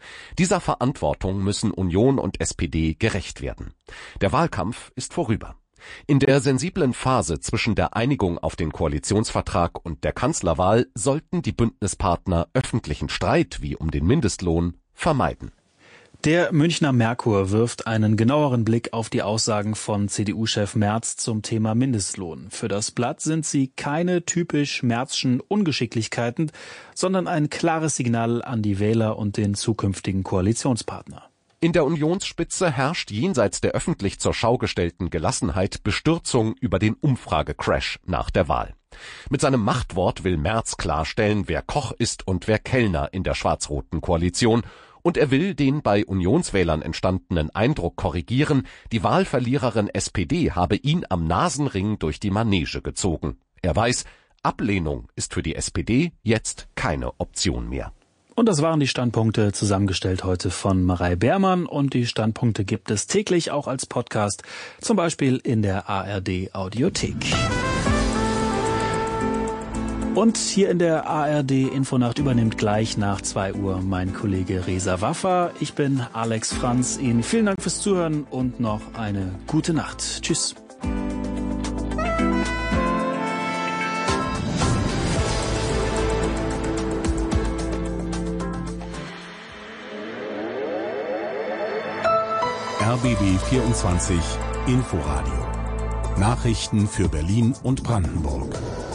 Dieser Verantwortung müssen Union und SPD gerecht werden. Der Wahlkampf ist vorüber. In der sensiblen Phase zwischen der Einigung auf den Koalitionsvertrag und der Kanzlerwahl sollten die Bündnispartner öffentlichen Streit wie um den Mindestlohn vermeiden. Der Münchner Merkur wirft einen genaueren Blick auf die Aussagen von CDU-Chef Merz zum Thema Mindestlohn. Für das Blatt sind sie keine typisch Merzschen Ungeschicklichkeiten, sondern ein klares Signal an die Wähler und den zukünftigen Koalitionspartner. In der Unionsspitze herrscht jenseits der öffentlich zur Schau gestellten Gelassenheit Bestürzung über den Umfragecrash nach der Wahl. Mit seinem Machtwort will Merz klarstellen, wer Koch ist und wer Kellner in der schwarz-roten Koalition. Und er will den bei Unionswählern entstandenen Eindruck korrigieren, die Wahlverliererin SPD habe ihn am Nasenring durch die Manege gezogen. Er weiß, Ablehnung ist für die SPD jetzt keine Option mehr. Und das waren die Standpunkte, zusammengestellt heute von Marei Beermann. Und die Standpunkte gibt es täglich auch als Podcast, zum Beispiel in der ARD Audiothek. Und hier in der ARD Infonacht übernimmt gleich nach 2 Uhr mein Kollege Reza Waffa. Ich bin Alex Franz. Ihnen vielen Dank fürs Zuhören und noch eine gute Nacht. Tschüss. RBB 24 Inforadio. Nachrichten für Berlin und Brandenburg.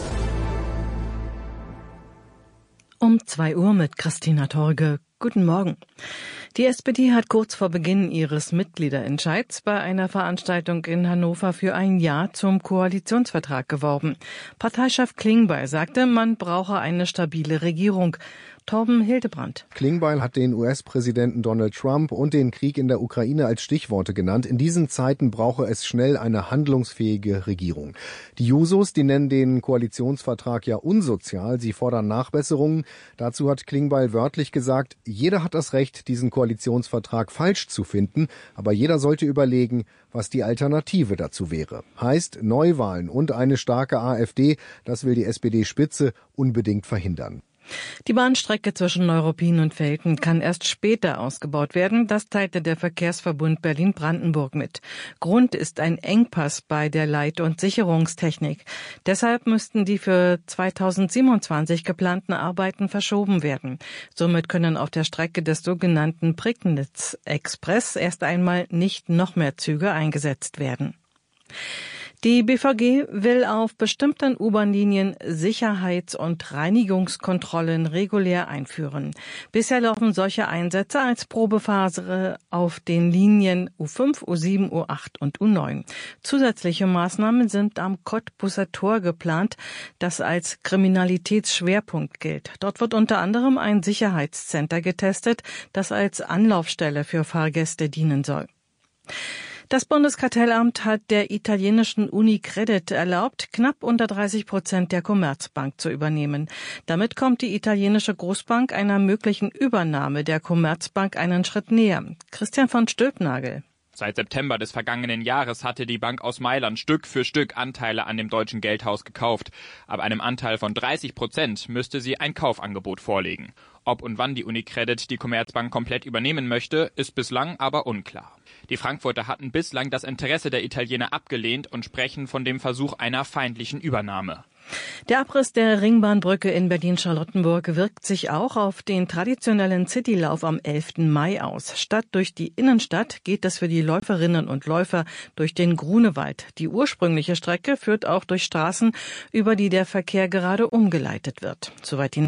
Um 2 Uhr mit Christina Torge. Guten Morgen. Die SPD hat kurz vor Beginn ihres Mitgliederentscheids bei einer Veranstaltung in Hannover für ein Ja zum Koalitionsvertrag geworben. Parteichef Klingbeil sagte, man brauche eine stabile Regierung. Torben Hildebrand. Klingbeil hat den US-Präsidenten Donald Trump und den Krieg in der Ukraine als Stichworte genannt. In diesen Zeiten brauche es schnell eine handlungsfähige Regierung. Die Jusos, die nennen den Koalitionsvertrag ja unsozial. Sie fordern Nachbesserungen. Dazu hat Klingbeil wörtlich gesagt, jeder hat das Recht, diesen Koalitionsvertrag falsch zu finden. Aber jeder sollte überlegen, was die Alternative dazu wäre. Heißt Neuwahlen und eine starke AfD. Das will die SPD-Spitze unbedingt verhindern. Die Bahnstrecke zwischen Neuruppin und Velten kann erst später ausgebaut werden. Das teilte der Verkehrsverbund Berlin-Brandenburg mit. Grund ist ein Engpass bei der Leit- und Sicherungstechnik. Deshalb müssten die für 2027 geplanten Arbeiten verschoben werden. Somit können auf der Strecke des sogenannten Prignitz-Express erst einmal nicht noch mehr Züge eingesetzt werden. Die BVG will auf bestimmten U-Bahn-Linien Sicherheits- und Reinigungskontrollen regulär einführen. Bisher laufen solche Einsätze als Probephase auf den Linien U5, U7, U8 und U9. Zusätzliche Maßnahmen sind am Cottbuser Tor geplant, das als Kriminalitätsschwerpunkt gilt. Dort wird unter anderem ein Sicherheitscenter getestet, das als Anlaufstelle für Fahrgäste dienen soll. Das Bundeskartellamt hat der italienischen UniCredit erlaubt, knapp unter 30% der Commerzbank zu übernehmen. Damit kommt die italienische Großbank einer möglichen Übernahme der Commerzbank einen Schritt näher. Christian von Stülpnagel. Seit September des vergangenen Jahres hatte die Bank aus Mailand Stück für Stück Anteile an dem deutschen Geldhaus gekauft. Ab einem Anteil von 30% müsste sie ein Kaufangebot vorlegen. Ob und wann die UniCredit die Commerzbank komplett übernehmen möchte, ist bislang aber unklar. Die Frankfurter hatten bislang das Interesse der Italiener abgelehnt und sprechen von dem Versuch einer feindlichen Übernahme. Der Abriss der Ringbahnbrücke in Berlin-Charlottenburg wirkt sich auch auf den traditionellen Citylauf am 11. Mai aus. Statt durch die Innenstadt geht es für die Läuferinnen und Läufer durch den Grunewald. Die ursprüngliche Strecke führt auch durch Straßen, über die der Verkehr gerade umgeleitet wird. Soweit die